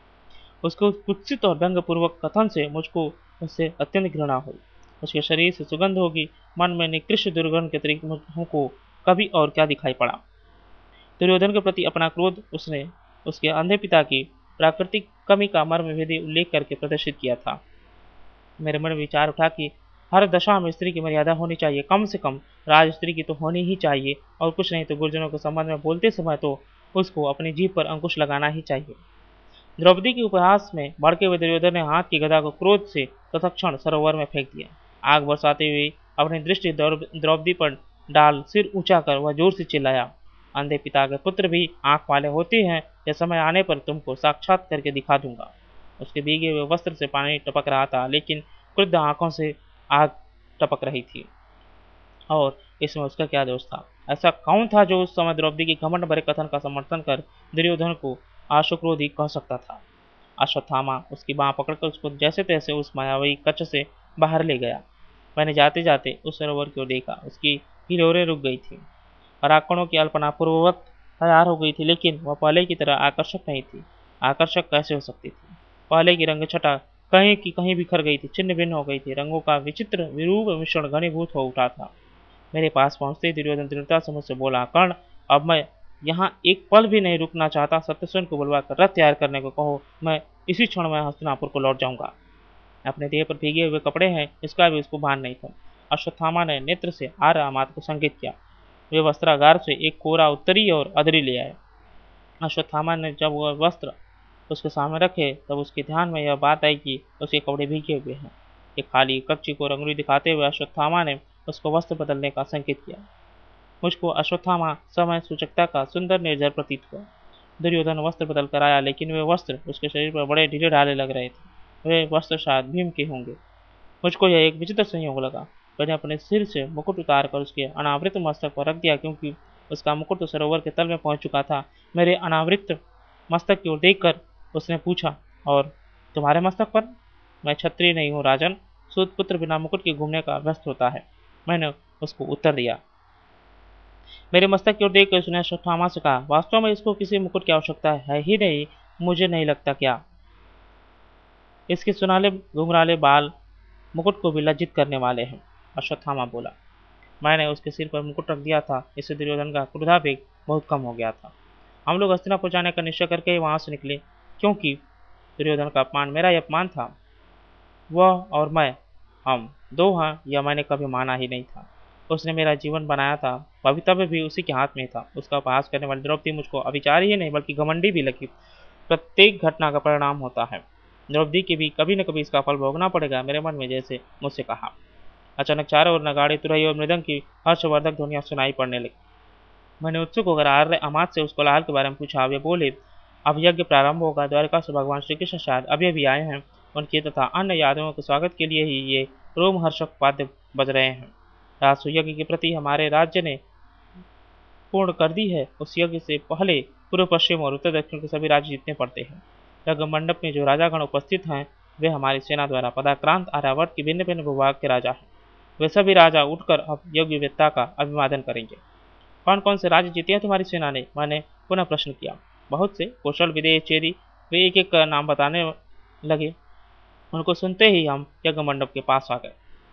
उसको कुत्सित और व्यंग पूर्वक कथन से मुझको उससे अत्यंत घृणा हुई। उसके शरीर से सुगंध होगी। मन में निकृष्ट दुर्गंध के अतिरिक्त मुझको कभी और क्या दिखाई पड़ा। दुर्योधन के प्रति अपना क्रोध उसने उसके अंधे पिता की प्राकृतिक कमी का मर्मभेदी उल्लेख करके प्रदर्शित किया था। मेरे मन में विचार उठा कि हर दशा में स्त्री की मर्यादा होनी चाहिए। कम से कम राज स्त्री की तो होनी ही चाहिए, और कुछ नहीं तो गुरुजनों के संबंध में बोलते समय तो उसको अपनी जीभ पर अंकुश लगाना ही चाहिए। द्रौपदी के उपहास में भड़के हुए दुर्योधन ने हाथ की गदा को क्रोध से तत्क्षण सरोवर में फेंक दिया। आग बरसाते हुए अपनी दृष्टि द्रौपदी पर डाल सिर ऊंचा कर वह जोर से चिल्लाया, अंधे पिता के पुत्र भी आंख वाले होते हैं। यह समय आने पर तुमको साक्षात करके दिखा दूंगा। उसके भीगे हुए वस्त्र से पानी टपक रहा था, लेकिन क्रुद्ध आंखों से आग टपक रही थी। और इसमें उसका क्या दोष था? ऐसा कौन था जो उस समय द्रौपदी की घमंड भरे कथन का समर्थन कर दुर्योधन को आशुक्रोधी कह सकता था? अश्वत्थामा उसकी बांह पकड़कर उसको जैसे तैसे उस मायावी कक्ष से बाहर ले गया। मैंने जाते जाते उस सरोवर की ओर देखा। उसकी हिलोरें रुक गई थी। पराक्रमों की अल्पना पूर्ववत तैयार हो गई थी, लेकिन वह पहले की तरह आकर्षक नहीं थी। आकर्षक कैसे हो सकती थी? पहले की रंग छटा कहीं की कहीं बिखर गई थी, छिन्न भिन्न हो गई थी। रंगों का विचित्र विरूप मिश्रण घनीभूत हो उठा था। मेरे पास पहुंचते ही दुर्योधन दृढ़ता से मुझसे बोला, कर्ण, अब मैं यहाँ एक पल भी नहीं रुकना चाहता। सत्यसेन को बुलवा कर रथ तैयार करने को कहो। मैं इसी क्षण में हस्तिनापुर को लौट जाऊंगा। अपने देह पर भीगे हुए कपड़े हैं, इसका भी उसको भान नहीं था। अश्वत्थामा ने नेत्र से आर्य मात को संकेत किया। वे वस्त्रागार से एक कोरा उत्तरी और अदरी ले आए। अश्वत्थामा ने जब वह वस्त्र उसके सामने रखे तब उसके ध्यान में यह बात आई कि उसके कपड़े भीगे हुए हैं। एक खाली कच्ची को रंगली दिखाते हुए अश्वत्थामा ने उसको वस्त्र बदलने का संकेत किया। मुझको अश्वत्थामा समय सूचकता का सुंदर निर्जर प्रतीत हुआ। दुर्योधन वस्त्र बदल कर आया, लेकिन वे वस्त्र उसके शरीर पर बड़े ढीले ढाले लग रहे थे। वे वस्त्र शायद भीम के होंगे। मुझको यह एक विचित्र संयोग लगा। मैंने अपने सिर से मुकुट उतार कर उसके अनावृत मस्तक पर रख दिया, क्योंकि उसका मुकुट तो सरोवर के तल में पहुंच चुका था। मेरे अनावृत मस्तक की ओर देखकर उसने पूछा, और तुम्हारे मस्तक पर? मैं क्षत्रिय नहीं हूँ राजन, सूत पुत्र बिना मुकुट के घूमने का अभ्यस्त होता है, मैंने उसको उत्तर दिया। मेरे मस्तक की ओर देखकर उसने अश्वत्थामा से कहा, वास्तव में इसको किसी मुकुट की आवश्यकता है ही नहीं, मुझे नहीं लगता। क्या इसके सुनाले घुंघराले बाल मुकुट को भी लज्जित करने वाले हैं? अश्वत्थामा बोला। मैंने उसके सिर पर मुकुट रख दिया था, इससे दुर्योधन का क्रोधावेग बहुत कम हो गया था। हम लोग हस्तिनापुर जाने का निश्चय करके ही वहां से निकले, क्योंकि दुर्योधन का अपमान मेरा ही अपमान था। वह और मैं, हम दो हैं, यह मैंने कभी माना ही नहीं था। उसने मेरा जीवन बनाया था, भवितव्य भी उसी के हाथ में था। उसका उपहास करने वाली द्रौपदी मुझको अविचारी ही नहीं बल्कि घमंडी भी लगी। प्रत्येक घटना का परिणाम होता है, द्रौपदी के भी कभी न कभी इसका फल भोगना पड़ेगा, मेरे मन में जैसे मुझसे कहा। अचानक चारों ओर नगाड़े, तुरही और मृदंग की हर्षवर्धक ध्वनियां सुनाई पड़ने लगी। मैंने उत्सुक होकर आर्य अमात से उस कोलाहल के बारे में पूछा। वे बोले, अब यज्ञ प्रारंभ होगा, द्वारका से भगवान श्री कृष्ण शायद अभी अभी आए हैं। उनके तथा अन्य यादवों के स्वागत के लिए ही ये रोमहर्षक वाद्य बज रहे हैं। राजसु यज्ञ के प्रति हमारे राज्य ने पूर्ण कर दी है। उस यज्ञ से पहले पूर्व पश्चिम और उत्तर दक्षिण के सभी राज्य जीतने पड़ते हैं। यज्ञ मंडप में जो राजागण उपस्थित हैं, वे हमारी सेना द्वारा पदाक्रांत आर्यावर्त के भिन्न भिन्न भूभाग के राजा हैं। वे सभी राजा उठकर अब यज्ञ वेत्ता का अभिवादन करेंगे। कौन कौन से राज्य जीते हैं तुम्हारी सेना ने? मैंने पुनः प्रश्न किया। बहुत से, कौशल, विदेह, चेरी। वे एक एक नाम बताने लगे। उनको सुनते ही हम यज्ञ मंडप के पास आ गए।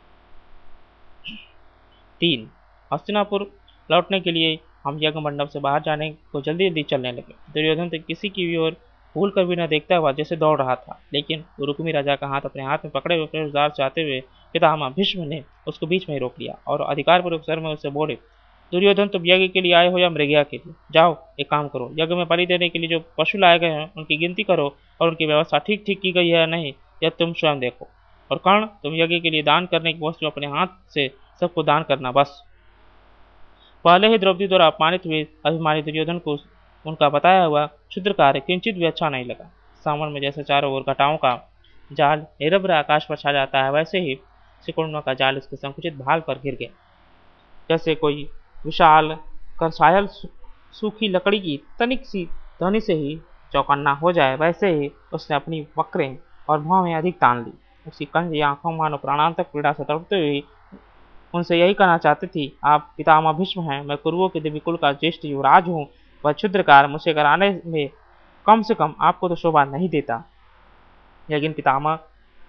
3 हस्तिनापुर लौटने के लिए हम यज्ञ मंडप से बाहर जाने को जल्दी जल्दी चलने लगे। दुर्योधन तो किसी की भी ओर भूल कर भी न देखता हुआ जैसे दौड़ रहा था, लेकिन रुक्मी राजा का हाथ अपने हाथ में पकड़े हुए प्रवेशद्वार से आते हुए पितामह भीष्म ने उसको बीच में ही रोक लिया और अधिकारपूर्वक स्वर में उससे बोले, दुर्योधन, तुम यज्ञ के लिए आए हो या मृगया के लिए? जाओ, एक काम करो, यज्ञ में बलि देने के लिए जो पशु लाए गए हैं उनकी गिनती करो और उनकी व्यवस्था ठीक ठीक की गई है या नहीं, यह तुम स्वयं देखो। और कर्ण, तुम यज्ञ के लिए दान करने की वस्तु अपने हाथ से सबको दान करना, बस। पहले ही द्रौपदी द्वारा अपमानित हुए अभिमानी दुर्योधन को उनका बताया हुआ क्षुद्र कार्य किंचित भी अच्छा नहीं लगा। सावन में जैसे चारों ओर घटाओं का जाल निरभ्र आकाश पर छा जाता है, वैसे ही सिकुड़नों का जाल उसके संकुचित भाल पर घिर गया। जैसे कोई विशाल करसायल सूखी लकड़ी की तनिक सी ध्वनि से ही चौकन्ना हो जाए, वैसे ही उसने अपनी वक्रें और भौहें अधिक तान ली। उसकी कंज आंखों मानो प्राणांतक पीड़ा से तड़पते हुए उनसे यही कहना चाहती थी, आप पितामह भीष्म हैं, मैं कुरुओं के दिव्य कुल का ज्येष्ठ युवराज हूँ। वह क्षुद्र कार्य मुझसे कराने में कम से कम आपको तो शोभा नहीं देता, लेकिन पितामह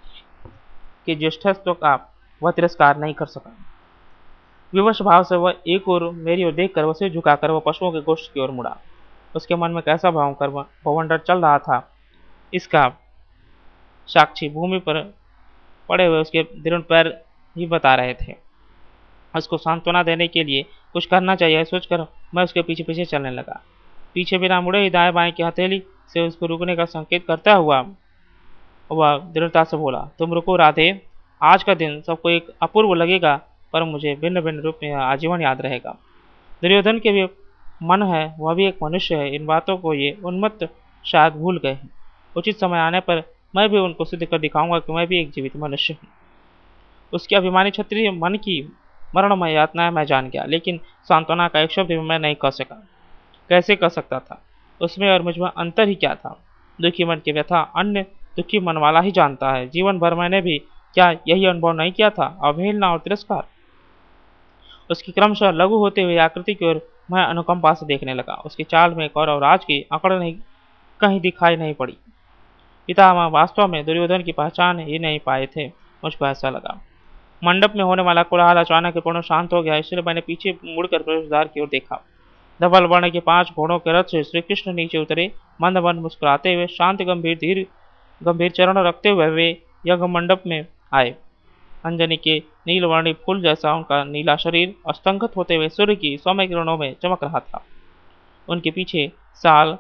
के ज्येष्ठत्व का वह तिरस्कार नहीं कर सका। विवश भाव से वह एक ओर मेरी ओर देखकर उसे झुकाकर वह पशुओं के गोष्ठ की ओर मुड़ा। उसके मन में कैसा भयंकर भवंडर चल रहा था, इसका साक्षी भूमि पर पड़े हुए उसके दृढ़ पैर ही बता रहे थे। उसको सांत्वना देने के लिए कुछ करना चाहिए सोचकर मैं उसके पीछे पीछे चलने लगा। पीछे बिना मुड़े ही दाएं बाएं की हथेली से उसको रुकने का संकेत करता हुआ वह दृढ़ता से बोला, तुम रुको राधे, आज का दिन सबको एक अपूर्व लगेगा, पर मुझे भिन्न भिन्न रूप में आजीवन याद रहेगा। दुर्योधन के भी मन है, वह भी एक मनुष्य है। इन बातों को ये उन्मत्त शायद भूल गए हैं। उचित समय आने पर मैं भी उनको सिद्ध कर दिखाऊंगा कि मैं भी एक जीवित मनुष्य हूँ। उसके अभिमानी क्षत्रिय मन की मरणमय यातनाएं मैं जान गया, लेकिन सांत्वना का एक शब्द भी मैं नहीं कह सका। कैसे कह सकता था? उसमें और मुझमें अंतर ही क्या था? दुखी मन की व्यथा अन्य दुखी मन वाला ही जानता है। जीवन भर मैंने भी क्या यही अनुभव नहीं किया था? अवहेलना और तिरस्कार। उसकी क्रमशः लघु होते हुए आकृति की ओर मैं अनुकंपा से देखने लगा। उसकी चाल में कौरव राज की अकड़ नहीं कहीं दिखाई नहीं पड़ी। पितामह वास्तव में दुर्योधन की पहचान ही नहीं पाए थे, मुझको ऐसा लगा। मंडप में होने वाला कोलाहल अचानक पूर्ण शांत हो गया, इसलिए मैंने पीछे मुड़कर प्रवेशद्वार की ओर देखा। धवल वर्ण के 5 घोड़ों के रथ से श्री कृष्ण नीचे उतरे, मंद मंद मुस्कुराते हुए, शांत गंभीर चरण रखते हुए वे यज्ञ मंडप में आए। अंजनी के नीलवर्णी फूल जैसा उनका नीला शरीर अस्तंगत होते हुए सूर्य की सौम्य किरणों में चमक रहा था। उनके पीछे साल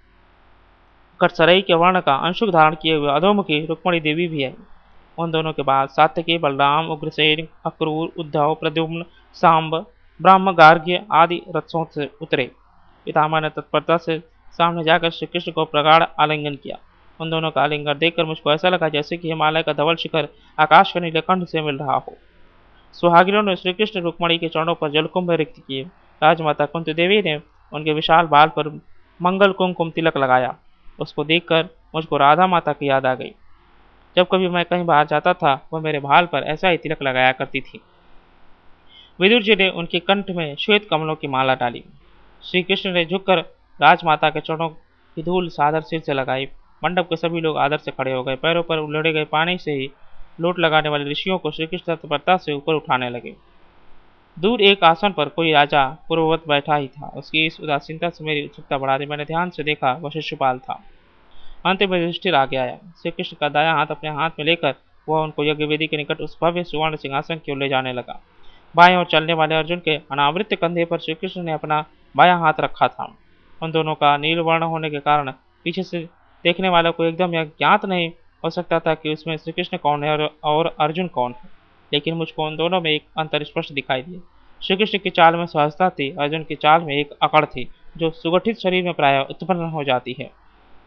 कटसरई के वर्ण का अंशुक धारण किए हुए अधोमुखी रुक्मणी देवी भी आई। उन दोनों के बाद सात्यकी, बलराम, उग्रसेन, अक्रूर, उद्धव, प्रद्युम्न, सांब, ब्राह्म गार्ग्य आदि रथों से उतरे। पितामह ने तत्परता से सामने जाकर श्री कृष्ण को प्रगाढ़ आलिंगन किया। उन दोनों का आलिंगन देखकर मुझको ऐसा लगा जैसे कि हिमालय का धवल शिखर आकाश के नीले कंठ से मिल रहा हो। सुहागिनों ने श्री कृष्ण रुक्मणी के चरणों पर जलकुंभ रिक्त किए। राजमाता कुंती देवी ने उनके विशाल बाल पर मंगल कुमकुम तिलक लगाया। उसको देखकर मुझको राधा माता की याद आ गई। जब कभी मैं कहीं बाहर जाता था वह मेरे भाल पर ऐसा ही तिलक लगाया करती थी। विदुर जी ने उनके कंठ में श्वेत कमलों की माला डाली। श्री कृष्ण ने झुककर राजमाता के चरणों की धूल सादर सिर से लगाई। मंडप के सभी लोग आदर से खड़े हो गए। पैरों पर उलड़े गए पानी से ही लोट लगाने वाले ऋषियों को श्री कृष्ण तत्परता से ऊपर उठाने लगे। दूर एक आसन पर कोई राजा पूर्ववत बैठा ही था। उसकी इस उदासीनता से मेरी उत्सुकता बढ़ा दी। मैंने ध्यान से देखा, वह शिशुपाल था। अंत में युधिष्ठिर आगे आया। श्री कृष्ण का दायां हाथ अपने हाथ में लेकर वह उनको यज्ञ वेदी के निकट उस भव्य सुवर्ण सिंहासन की ओर ले जाने लगा। बाएं ओर चलने वाले अर्जुन के अनावृत कंधे पर श्री कृष्ण ने अपना बायां हाथ रखा था। उन दोनों का नील वर्ण होने के कारण पीछे से देखने वालों को एकदम यह ज्ञात नहीं हो सकता था कि उसमें श्री कृष्ण कौन है और अर्जुन कौन है। लेकिन मुझको उन दोनों में एक अंतर स्पष्ट दिखाई दिया। श्री कृष्ण की चाल में सहजता थी, अर्जुन की चाल में एक अकड़ थी जो सुगठित शरीर में प्रायः उत्पन्न हो जाती है।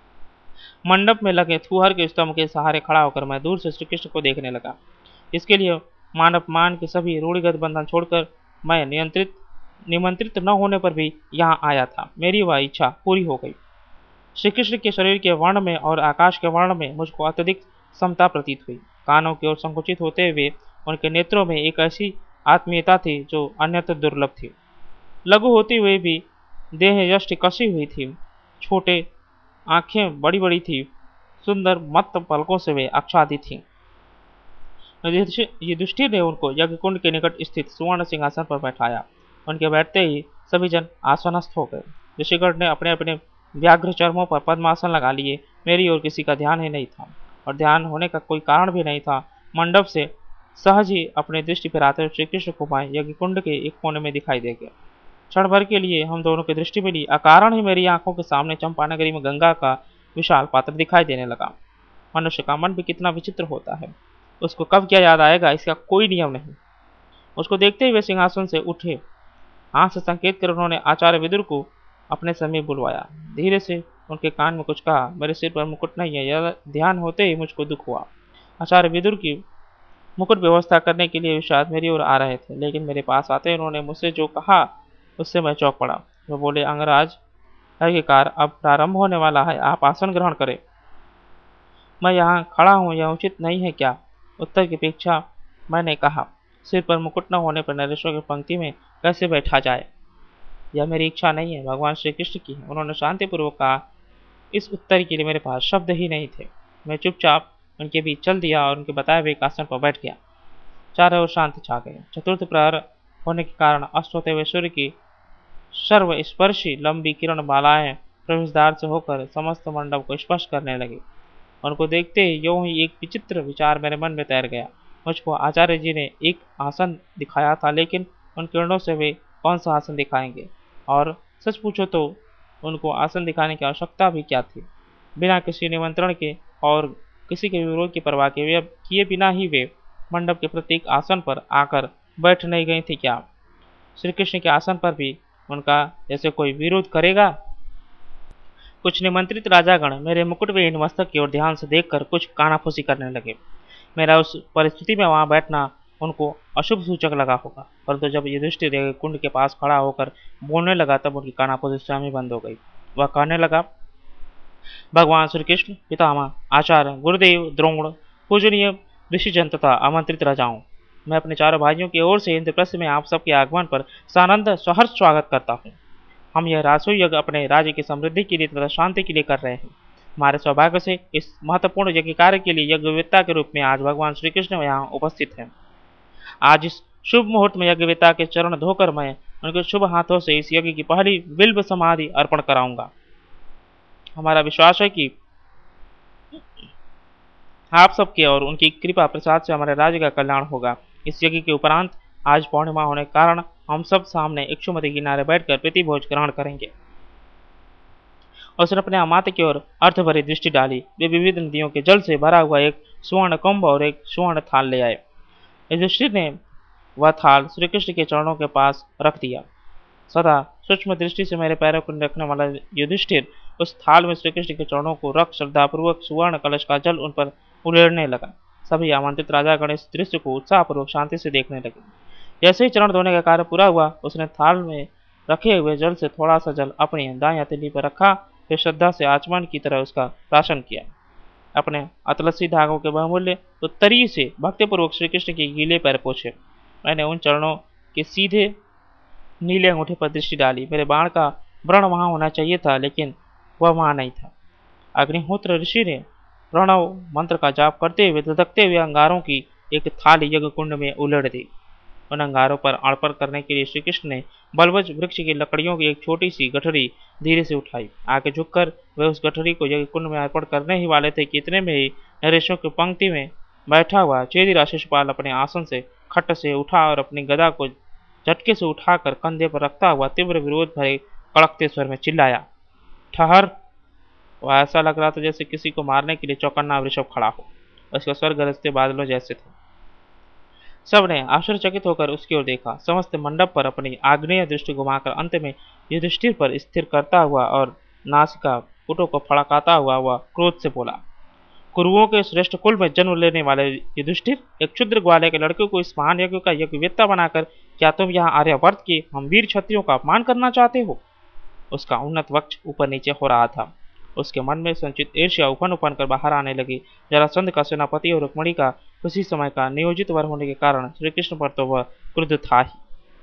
मंडप में लगे थूहर के स्तंभ के सहारे खड़ा होकर मैं दूर से श्री कृष्ण को देखने लगा। इसके लिए मानव मान के सभी रूढ़िगत बंधन छोड़कर मैं निमंत्रित न होने पर भी यहाँ आया था। मेरी वह इच्छा पूरी हो गई। श्री कृष्ण के शरीर के वर्ण में और आकाश के वर्ण में मुझको अत्यधिक समता प्रतीत हुई। कानों की ओर संकुचित होते हुए उनके नेत्रों में एक ऐसी आत्मीयता थी जो अन्यत्र दुर्लभ थी। लघु होते हुए भी देह यष्टि कसी हुई थी। छोटे आंखें बड़ी बड़ी थी। सुंदर मत्त पलकों से वे आच्छादित थीं। युधिष्ठिर ने उनको यज्ञकुंड के निकट स्थित सुवर्ण सिंहासन पर बैठाया। उनके बैठते ही सभी जन आसनस्थ हो गए। ऋषिगण ने अपने अपने व्याघ्र चर्मों पर पद्मासन लगा लिए। मेरी ओर किसी का ध्यान ही नहीं था और ध्यान होने का कोई कारण भी नहीं था। मंडप से सहज ही अपने दृष्टि पर आते श्री कृष्ण कुमार यज्ञकुंड के एक कोने में दिखाई दे गए। क्षण भर के लिए हम दोनों की दृष्टि मिली। अकारण ही मेरी आंखों के सामने चंपानगरी में गंगा का विशाल पात्र दिखाई देने लगा। मनुष्य का मन भी कितना विचित्र होता है, उसको कब क्या याद आएगा इसका कोई नियम नहीं। उसको देखते ही वे सिंहासन से उठे। हाथ से संकेत कर उन्होंने आचार्य विदुर को अपने समीप बुलवाया। धीरे से उनके कान में कुछ कहा। मेरे सिर पर मुकुट नहीं है, यह ध्यान होते ही मुझको दुख हुआ। आचार्य विदुर की मुकुट व्यवस्था करने के लिए शायद मेरी ओर आ रहे थे, लेकिन मेरे पास आते उन्होंने मुझसे जो कहा उससे मैं चौंक पड़ा। वो बोले, अंगराज यज्ञकार अब प्रारंभ होने वाला है, आप आसन ग्रहण करें। मैं यहाँ खड़ा हूँ, यह उचित नहीं है क्या? उत्तर की अपेक्षा मैंने कहा, सिर पर मुकुट न होने पर नरेशों की पंक्ति में कैसे बैठा जाए? यह मेरी इच्छा नहीं है, भगवान श्री कृष्ण की है। उन्होंने शांतिपूर्वक कहा। इस उत्तर के लिए मेरे पास शब्द ही नहीं थे। मैं चुपचाप उनके बीच चल दिया और उनके बताए हुए आसन पर बैठ गया। चारों ओर शांति छा गई। चतुर्थ प्रहर होने के कारण अस्त होते हुए सूर्य की सर्वस्पर्शी लंबी किरण बालाएं प्रवेशद्वार से होकर समस्त मंडप को स्पर्श करने लगी। उनको देखते ही यूं ही एक विचित्र विचार मेरे मन में तैर गया। मुझको आचार्य जी ने एक आसन दिखाया था, लेकिन उन किरणों से वे कौन सा आसन दिखाएंगे? और सच पूछो तो उनको आसन दिखाने की आवश्यकता भी क्या थी? बिना किसी निमंत्रण के और किसी के विरोध की परवाह किए बिना ही वे मंडप के प्रत्येक आसन पर आकर बैठ नहीं गई थी क्या? श्री कृष्ण के आसन पर भी उनका जैसे कोई विरोध करेगा? कुछ निमंत्रित राजागण मेरे मुकुट विहीन मस्तक की ओर ध्यान से देखकर कुछ कानाफूसी करने लगे। मेरा उस परिस्थिति में वहां बैठना उनको अशुभ सूचक लगा होगा, परंतु जब युधिष्ठिर कुंड के पास खड़ा होकर बोलने लगा तब उनकी कानाफूसी स्वयं ही बंद हो गई। वह कहने लगा, भगवान श्री कृष्ण, पितामह, आचार्य, गुरुदेव, द्रोण, पूजनीय ऋषिजन तथा आमंत्रित राजाओं, मैं अपने चारों भाइयों की ओर से इंद्रप्रस्थ में आप सबके आगमन पर सानंद सहर्ष स्वागत करता हूँ। हम यह राजसूय यज्ञ अपने राज्य की समृद्धि के लिए तथा शांति के लिए कर रहे हैं। हमारे सौभाग्य से इस महत्वपूर्ण यज्ञ कार्य के लिए यज्ञवेत्ता के रूप में आज भगवान श्री कृष्ण यहाँ उपस्थित हैं। आज इस शुभ मुहूर्त में यज्ञवेत्ता के चरण धोकर मैं उनके शुभ हाथों से इस यज्ञ की पहली बिल्व समाधि अर्पण कराऊंगा। हमारा विश्वास है कि आप सबके और उनकी कृपा प्रसाद से हमारे राज्य का कल्याण होगा। इस यज्ञ के उपरांत आज पूर्णिमा होने के कारण हम सब सामने इक्षुमती किनारे बैठकर प्रीति भोज ग्रहण करेंगे। उसने अपने अमात्य की ओर अर्थ भरी दृष्टि डाली। वे विविध नदियों के जल से भरा हुआ एक सुवर्ण कुंभ और एक सुवर्ण थाल ले आए। युधिष्ठिर ने वह थाल श्री कृष्ण के चरणों के पास रख दिया। सदा सूक्ष्म दृष्टि से मेरे पैरों को रखने वाला युधिष्ठिर उस थाल में श्री कृष्ण के चरणों को रख श्रद्धापूर्वक सुवर्ण कलश का जल उन पर उड़ेलने लगा। सभी आमंत्रित राजा गणेश दृश्य को उत्साहपूर्वक शांति से देखने लगे। जैसे ही चरण धोने का कार्य पूरा हुआ, उसने थाल में रखे हुए जल से थोड़ा सा जल अपनी दाएं हथेली पर रखा, फिर श्रद्धा से आचमन की तरह उसका प्राशन किया। अपने अतलसी धागों के बहुमूल्य उत्तरी से भक्तिपूर्वक श्री कृष्ण के गीले पैर पोछे। मैंने उन चरणों के सीधे नीले अंगूठे पर दृष्टि डाली। मेरे बाण का व्रण वहां होना चाहिए था, लेकिन वह वहां नहीं था। अग्निहोत्र ऋषि ने प्रणव मंत्र का जाप करते हुए धधकते हुए अंगारों की एक थाल यज्ञ कुंड में उलट दी। उन अंगारों पर अर्पण करने के लिए श्री कृष्ण ने बलवज वृक्ष की लकड़ियों की एक छोटी सी गठरी धीरे से उठाई। आगे झुककर वे उस गठरी को यज्ञ कुंड में अर्पण करने ही वाले थे कि इतने में ही नरेशों की पंक्ति में बैठा हुआ चेदिरा शिशुपाल अपने आसन से खट से उठा और अपनी गदा को झटके से उठाकर कंधे पर रखता हुआ तीव्र विरोध भरे कड़कते स्वर में चिल्लाया, ठहर। वह ऐसा लग रहा था जैसे किसी को मारने के लिए चौकन्ना वृषभ खड़ा हो। उसका स्वर गरजते बादलों जैसे थे। सबने आश्चर्यचकित होकर उसकी ओर देखा। समस्त मंडप पर अपनी आग्नेय दृष्टि घुमाकर अंत में युधिष्ठिर पर स्थिर करता हुआ और नासिका पुटों को फड़काता हुआ वह क्रोध से बोला, कुरुओं के श्रेष्ठ कुल में जन्म लेने वाले युधिष्ठिर, एक क्षुद्र ग्वाले के लड़के को इस महान यज्ञ का यज्ञवेत्ता बनाकर क्या तुम यहाँ आर्यावर्त के हम वीर क्षत्रियों का अपमान करना चाहते हो? उसका उन्नत वक्ष ऊपर नीचे हो रहा था। उसके मन में संचित ईर्ष्या उफन उफन कर बाहर आने लगी। जरासंध का सेनापति और रुक्मणी का उसी समय का नियोजित वर होने के कारण श्री कृष्ण पर तो वह क्रुद्ध था ही।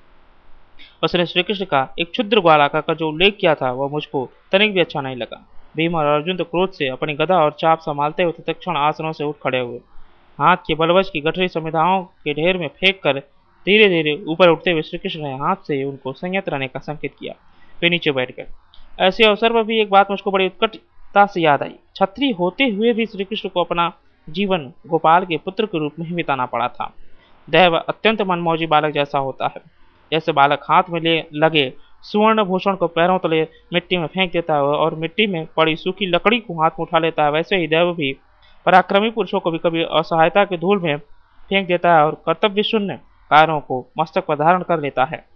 उसने श्री कृष्ण का एक क्षुद्र ग्वाला का जो उल्लेख किया था वह मुझको तनिक भी अच्छा नहीं लगा। भीम और अर्जुन तो क्रोध से अपनी गदा और चाप संभालते हुए तत्क्षण आसनों से उठ खड़े हुए। हाथ के बलवज की गठरी संविधाओं के ढेर में फेंक कर धीरे धीरे ऊपर उठते हुए श्री कृष्ण ने हाथ से उनको संयत रहने का संकेत किया। वे नीचे बैठ गए। ऐसे अवसर पर भी एक बात मुझको बड़ी उत्कटता से याद आई। छत्री होते हुए भी श्री कृष्ण को अपना जीवन गोपाल के पुत्र के रूप में ही बिताना पड़ा था। दैव अत्यंत मनमौजी बालक जैसा होता है। जैसे बालक हाथ में ले लगे सुवर्ण भूषण को पैरों तले मिट्टी में फेंक देता है और मिट्टी में पड़ी सूखी लकड़ी को हाथ में उठा लेता है, वैसे ही दैव भी पराक्रमी पुरुषों को भी कभी असहायता के धूल में फेंक देता है और कर्तव्य शून्य कार्यों को मस्तक पर धारण कर लेता है।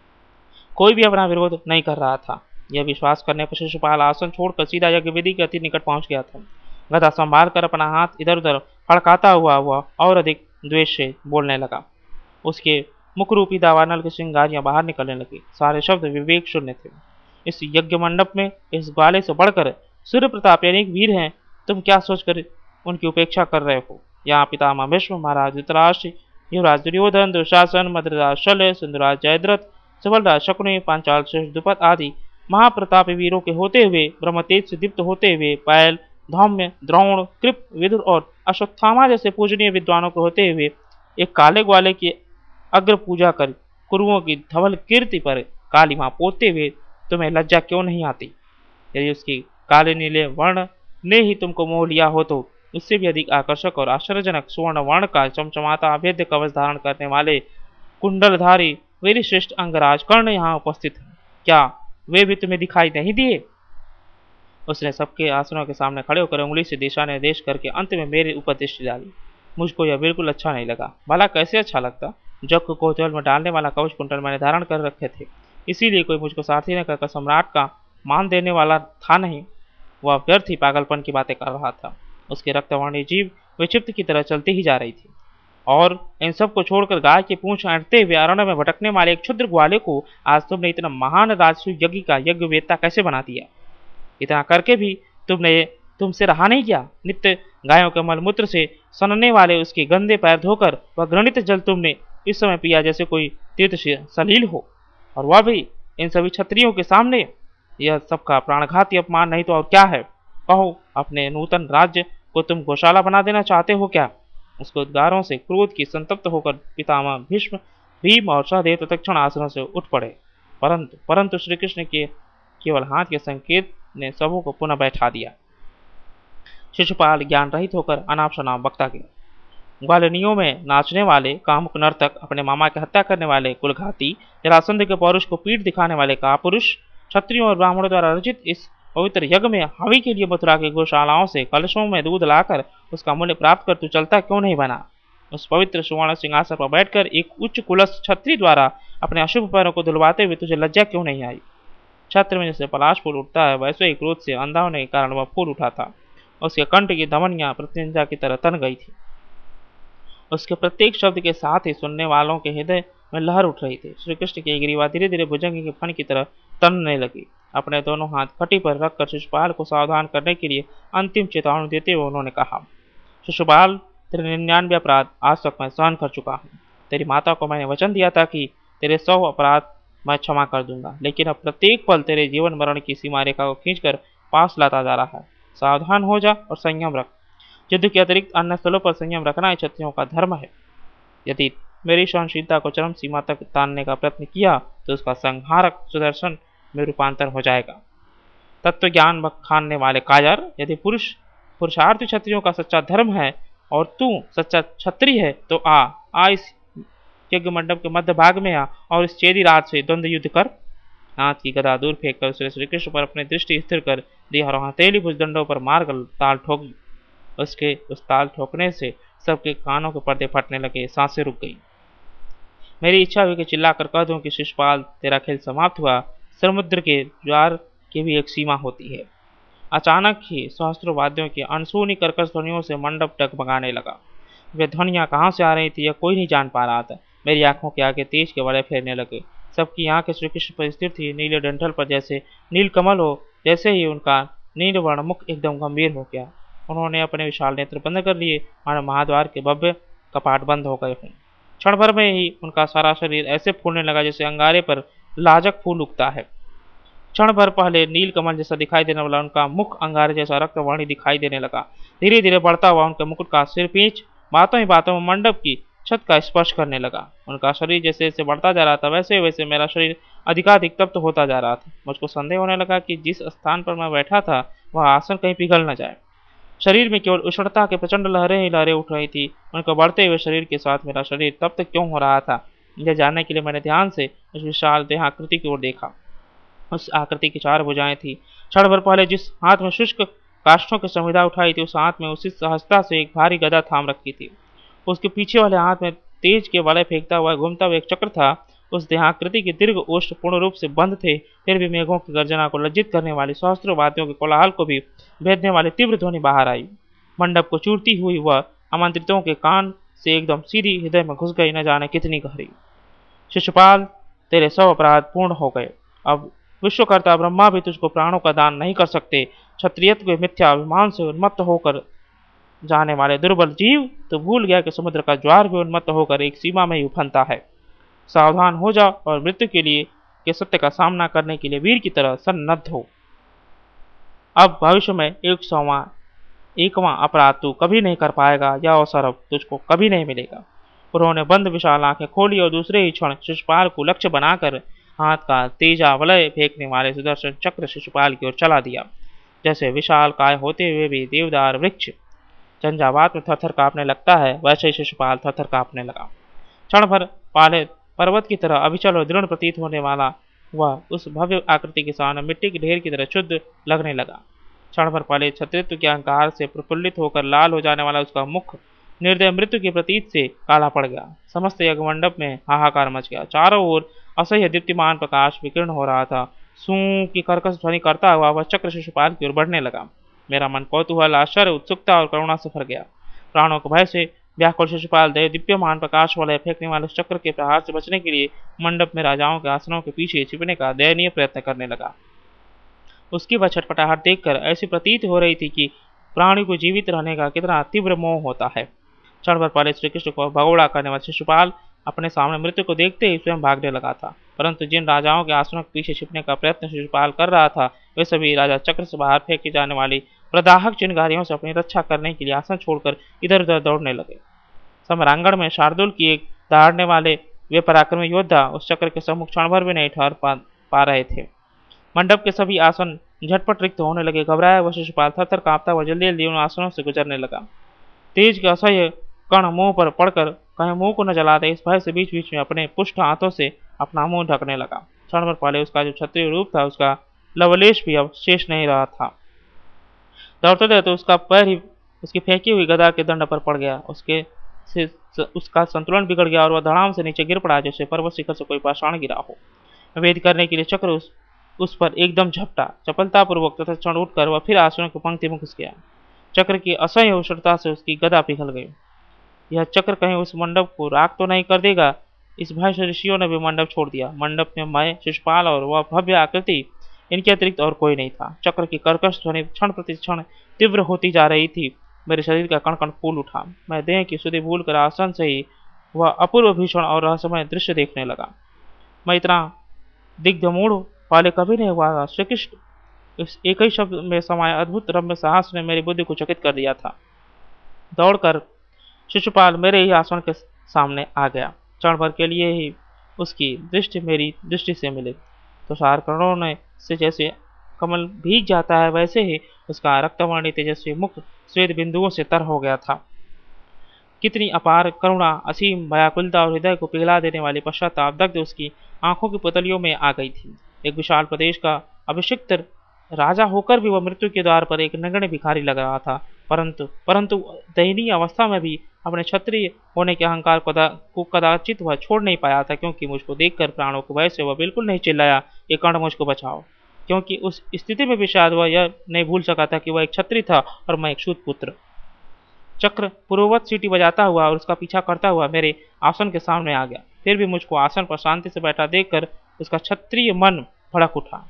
कोई भी अपना विरोध नहीं कर रहा था। यह विश्वास करने पर शिशुपाल आसन छोड़कर सीधा यज्ञ वेदी के अति निकट पहुंच गया था। गदा संभाल कर अपना हाथ इधर उधर फड़काता हुआ वह और अधिक द्वेष से बोलने लगा। उसके मुख रूपी दावानल की श्रृंगारियां बाहर निकलने लगी। सारे शब्द विवेक शून्य थे। इस यज्ञ मंडप में इस ग्वाले से बढ़कर सूर्य प्रताप यानी वीर हैं, तुम क्या सोचकर उनकी उपेक्षा कर रहे हो? यहाँ पितामह भीष्म, महाराज धृतराष्ट्र, युवराज दुर्योधन, दुशासन, मद्रराज शल्य, सिंधुराज जयद्रथ, सबलराज शकुनि, पांचाल श्रेष्ठ द्रुपद आदि महाप्रतापी वीरों के होते हुए, ब्रह्मतेज से दीप्त होते हुए, पायल, धौम्य, द्रोण, कृप, विदुर और अश्वत्थामा जैसे पूजनीय विद्वानों के होते हुए एक काले ग्वाले की अग्र पूजा कर कुरुओं की धवल कीर्ति पर काली मां पोते हुए तुम्हें लज्जा क्यों नहीं आती? यदि उसकी काले नीले वर्ण ने ही तुमको मोह लिया हो तो उससे भी अधिक आकर्षक और आश्चर्यजनक स्वर्ण वर्ण का चमचमाता अभेद्य कवच धारण करने वाले कुंडलधारी वीर श्रेष्ठ अंगराज कर्ण यहाँ उपस्थित हैं। क्या वे भी तुम्हें दिखाई नहीं दिए? उसने सबके आसनों के सामने खड़े होकर उंगली से दिशा निर्देश करके अंत में मेरे ऊपर दृष्टि डाली। मुझको यह बिल्कुल अच्छा नहीं लगा। भला कैसे अच्छा लगता? जग को कौतूहल में डालने वाला कवच कुंडल मैंने धारण कर रखे थे, इसीलिए कोई मुझको सारथी न कहकर सम्राट का मान देने वाला था नहीं। वह व्यर्थ ही पागलपन की बातें कर रहा था। उसके रक्तवर्णी जीव विक्षिप्त की तरह चलती ही जा रही थी। और इन सब को छोड़कर गाय की पूंछ ऐंठते हुए अरण्य में भटकने वाले एक क्षुद्र ग्वाले को आज तुमने इतना महान राजसू यज्ञ का यज्ञवेत्ता कैसे बना दिया? इतना करके भी तुमसे रहा नहीं गया। नित्य गायों के मलमूत्र से सनने वाले उसके गंदे पैर धोकर वह घृणित जल तुमने इस समय पिया जैसे कोई तीर्थ सलील हो, और वह भी इन सभी क्षत्रियों के सामने। यह सबका प्राणघाती अपमान नहीं तो और क्या है? कहो, अपने नूतन राज्य को तुम गौशाला बना देना चाहते हो क्या? उसके उद्गारों से क्रोध की संतप्त होकर पितामह भीष्म, भीम और सहदेव तत्क्षण आसनों से उठ पड़े। परंतु श्री कृष्ण के केवल हाथ के संकेत ने सबों को पुनः बैठा दिया। शिशुपाल ज्ञान रहित होकर अनाप शनाप बकता गया। ग्वालिनियों में नाचने वाले कामुक नर्तक, अपने मामा की हत्या करने वाले कुलघाती, जरासंध के पौरुष को पीठ दिखाने वाले कापुरुष, क्षत्रियों और ब्राह्मणों द्वारा रचित इस पवित्र यज्ञ में हवि के लिए मथुरा की गौशालाओं से कलशों में दूध लाकर उसका मूल्य प्राप्त कर तू चलता क्यों नहीं बना? उस पवित्र सुवर्ण सिंहासन पर बैठकर एक उच्च कुलस्थ छत्री द्वारा अपने अशुभ पैरों को धुलवाते हुए तुझे लज्जा क्यों नहीं आई? छत्र में जैसे पलाश फूल उठता है वैसे ही क्रोध से अंधा होने के कारण वह फूल उठा था। उसके कंठ की धमनियां प्रतिनिधा की तरह तन गई थी। उसके प्रत्येक शब्द के साथ ही सुनने वालों के हृदय में लहर उठ रही थी। श्री कृष्ण की ग्रीवा धीरे धीरे भुजंग के फन की तरह तनने लगी। अपने दोनों हाथ फटी पर रखकर शिशुपाल को सावधान करने के लिए अंतिम चेतावनी देते हुए उन्होंने कहा, शिशुपाल, तेरे 99 अपराध आज तक मैं सहन कर चुका हूँ। तेरी माता को मैंने वचन दिया था कि तेरे 100 अपराध मैं क्षमा कर दूंगा, लेकिन अब प्रत्येक पल तेरे जीवन मरण की सीमा रेखा को खींचकर पास लाता जा रहा है। सावधान हो जा और संयम रख। युद्ध के अतिरिक्त अन्य स्थलों पर संयम रखना ही क्षत्रियों का धर्म है। यदि मेरी सहनशीलता को चरम सीमा तक तानने का प्रयत्न किया तो उसका संहारक सुदर्शन में रूपांतर हो जाएगा। तत्व ज्ञान बखानने वाले कायर, यदि पुरुषार्थ क्षत्रियों का सच्चा धर्म है और तू सच्चा क्षत्रिय है तो आ इस यज्ञ मंडप के मध्य भाग में आ और इस चेदी रात से द्वंद्व युद्ध कर। हाथ की गदा दूर फेंक कर उसने श्री कृष्ण पर अपनी दृष्टि स्थिर कर दी और हथेली भुजदंडों पर मारकर ताल ठोक दी। उसके उस ताल ठोकने से सबके कानों के पर्दे फटने लगे, सांसें रुक गई। मेरी इच्छा हुई कि चिल्लाकर कह दूं कि शिशुपाल, तेरा खेल समाप्त हुआ। समुद्र के ज्वार की भी एक सीमा होती है। अचानक ही सहस्त्रों वाद्यों की अनसुनी कर्कश ध्वनियों से मंडप डगमगाने लगा। वे ध्वनियां कहाँ से आ रही थी यह कोई नहीं जान पा रहा था। मेरी आंखों के आगे तेज के बड़े फेरने लगे। सबकी आंखें श्री कृष्ण पर स्थिर थी, नीले डंठल पर जैसे नील कमल हो। जैसे ही उनका नीलवर्ण मुख एकदम गंभीर हो गया। उन्होंने अपने विशाल नेत्र बंद कर लिए और महाद्वार के भव्य कपाट बंद हो गए हों। क्षण भर में ही उनका सारा शरीर ऐसे फूलने लगा जैसे अंगारे पर लाजक फूल उगता है। क्षण भर पहले नील कमल जैसा दिखाई देने वाला उनका मुख अंगारे जैसा रक्तवर्णी दिखाई देने लगा। धीरे धीरे बढ़ता हुआ उनके मुकुट का सिर पींच बातों ही बातों में मंडप की छत का स्पर्श करने लगा। उनका शरीर जैसे जैसे बढ़ता जा रहा था वैसे वैसे मेरा शरीर अधिकाधिक तप्त होता जा रहा था। मुझको संदेह होने लगा कि जिस स्थान पर मैं बैठा था वह आसन कहीं पिघल न जाए। शरीर में केवल उष्णता के प्रचंड लहरें ही लहरें उठ रही थी। उनके बढ़ते हुए शरीर के साथ मेरा शरीर तप्त क्यों हो रहा था यह जानने के लिए मैंने ध्यान से उस विशाल देहाकृति की ओर देखा। उस आकृति की 4 भुजाएं थी। क्षण भर पहले जिस हाथ में शुष्क काष्ठों की संविदा उठाई थी उस हाथ में उसी सहजता से एक भारी गदा थाम रखी थी। उसके पीछे वाले हाथ में तेज के वाले फेंकता हुआ घूमता हुआ एक चक्र था। उस देहाकृति के दीर्घ ओष्ठ पूर्ण रूप से बंद थे, फिर भी मेघों की गर्जना को लज्जित करने वाली सहस्त्रों वाद्यों के कोलाहल को भी भेदने वाली तीव्र ध्वनि बाहर आई। मंडप को चूरती हुई वह आमंत्रितों के कान से एकदम सीधी हृदय में घुस गई, न जाने कितनी गहरी। शिशुपाल, तेरे 100 अपराध पूर्ण हो गए। अब विश्वकर्ता ब्रह्मा भी तुझको प्राणों का दान नहीं कर सकते। क्षत्रियत्व के मिथ्या अभिमान से उन्मत्त होकर जाने वाले दुर्बल जीव, तो भूल गया कि समुद्र का ज्वार भी उन्मत्त होकर एक सीमा में ही उफनता है। सावधान हो जा और मृत्यु के सत्य का सामना करने के लिए वीर की तरह सन्नद्ध हो। अब भविष्य में 101वां अपराध तू कभी नहीं कर पाएगा। यह अवसर अब तुझको कभी नहीं मिलेगा। उन्होंने बंद विशाल आंखें खोली और दूसरे ही क्षण शिशुपाल को लक्ष्य बनाकर हाथ का तेजा वलय फेंकने वाले सुदर्शन चक्र शिशुपाल की ओर चला दिया। जैसे विशाल काय होते हुए भी देवदार वृक्ष झंझावात में थरथर कांपने लगता है, वैसे ही शिशुपाल थरथर कांपने लगा। क्षण भर पहले पर्वत की तरह अविचल और दृढ़ प्रतीत होने वाला वह उस भव्य आकृति के सामने मिट्टी के ढेर की तरह शुद्ध लगने लगा। क्षण भर पहले क्षत्रित्व के अहंकार से प्रफुल्लित होकर लाल हो जाने वाला उसका मुख निर्दय मृत्यु के प्रतीत से काला पड़ गया। समस्त यज्ञ मंडप में हाहाकार मच गया। चारों ओर असह्य दीप्तिमान प्रकाश विकीर्ण हो रहा था। सू की कर्कश ध्वनि करता हुआ वह चक्र शिशुपाल की ओर बढ़ने लगा। मेरा मन कौतूहल, आश्चर्य, उत्सुकता और करुणा से भर गया। प्राणों को भय से व्याकुल शिशुपाल देव दीप्यमान प्रकाश वाले फेंकने वाले चक्र के प्रहार से बचने के लिए मंडप में राजाओं के आसनों के पीछे छिपने का दयनीय प्रयत्न करने लगा। उसकी वह छटपटाहट देखकर ऐसी प्रतीत हो रही थी कि प्राणी को जीवित रहने का कितना तीव्र मोह होता है। क्षण भर पहले श्री कृष्ण को भगोड़ा करने वाला शिशुपाल अपने सामने मृत्यु को देखते ही स्वयं भागने लगा था, परंतु जिन राजाओं के आसनों के पीछे छिपने का प्रयत्न शिशुपाल कर रहा था वे सभी राजा चक्र से बाहर फेंकी जाने वाली प्रदाहक चिनगारियों से अपनी रक्षा करने के लिए आसन छोड़कर इधर उधर दौड़ने लगे। समरांगण में शार्दुल की एक दहाड़ने वाले वे पराक्रमी योद्धा उस चक्र के सम्मुख क्षण भर भी नहीं ठहर पा रहे थे। मंडप के सभी आसन झटपट रिक्त होने लगे। घबराया वह शिशुपाल थरथर कांपता हुआ जल्दी जल्दी उन आसनों से गुजरने लगा। तेज के असह्य कण मुंह पर पड़कर कहीं मुंह को न जला दे, इस भय से बीच बीच में अपने पुष्ट हाथों से अपना मुंह ढकने लगा। क्षण भर पहले उसका जो क्षत्रिय रूप था उसका लवलेश भी अब शेष नहीं रहा था। दौड़ते दौड़ते उसका पैर ही उसकी फेंकी हुई गदा के दंड पर पड़ गया। उसके से उसका संतुलन बिगड़ गया और वह धड़ाम से नीचे गिर पड़ा जैसे पर्वत शिखर से कोई पाषाण गिरा हो। वेद करने के लिए चक्र उस पर एकदम झपटा। चपलतापूर्वक तथा क्षण उठकर वह फिर आसनों की पंक्ति में घुस गया। चक्र की असह्य उष्णता से उसकी गदा पिघल गई। यह चक्र कहीं उस मंडप को राख तो नहीं कर देगा। इस भय से ऋषियों ने भी मंडप छोड़ दिया। मंडप में मैं, शिशुपाल और वह भव्य आकृति, इनके अतिरिक्त और कोई नहीं था। चक्र की कर्कश ध्वनि क्षण प्रति क्षण तीव्र होती जा रही थी। मेरे शरीर का कण कण फूल उठा। मैं देह की सुधि भूलकर आसन से ही वह अपूर्व भीषण और रहस्यमय दृश्य देखने लगा। मैं इतना दिग्धमूढ़ पहले कभी नहीं हुआ था। श्री कृष्ण इस एक ही शब्द में समाये अद्भुत रम्य साहस ने मेरी बुद्धि को चकित कर दिया था। दौड़कर शिशुपाल मेरे ही आसन के सामने आ गया। क्षण भर के लिए ही उसकी दृष्टि मेरी दृष्टि से मिली। तुषार कणों ने से जैसे कमल भीग जाता है वैसे ही उसका रक्तवर्णी तेजस्वी मुख श्वेत बिंदुओं से तर हो गया था। कितनी अपार करुणा, असीम व्याकुलता और हृदय को पिघला देने वाली पश्चाताप दग्ध उसकी आंखों की पुतलियों में आ गई थी। एक विशाल प्रदेश का अभिषिक्त राजा होकर भी वह मृत्यु के द्वार पर एक नगण्य भिखारी लग रहा था। परंतु दयनीय अवस्था में भी अपने क्षत्रिय होने के अहंकार को कदाचित वह छोड़ नहीं पाया था, क्योंकि मुझको देखकर प्राणों के भय से वह बिल्कुल नहीं चिल्लाया, ये कर्ण मुझको बचाओ। क्योंकि उस स्थिति में भी शायद वह यह नहीं भूल सका था कि वह एक क्षत्रिय था और मैं एक शूद्र पुत्र। चक्र पूर्ववत सीटी बजाता हुआ और उसका पीछा करता हुआ मेरे आसन के सामने आ गया। फिर भी मुझको आसन पर शांति से बैठा देखकर उसका क्षत्रिय मन भड़क उठा।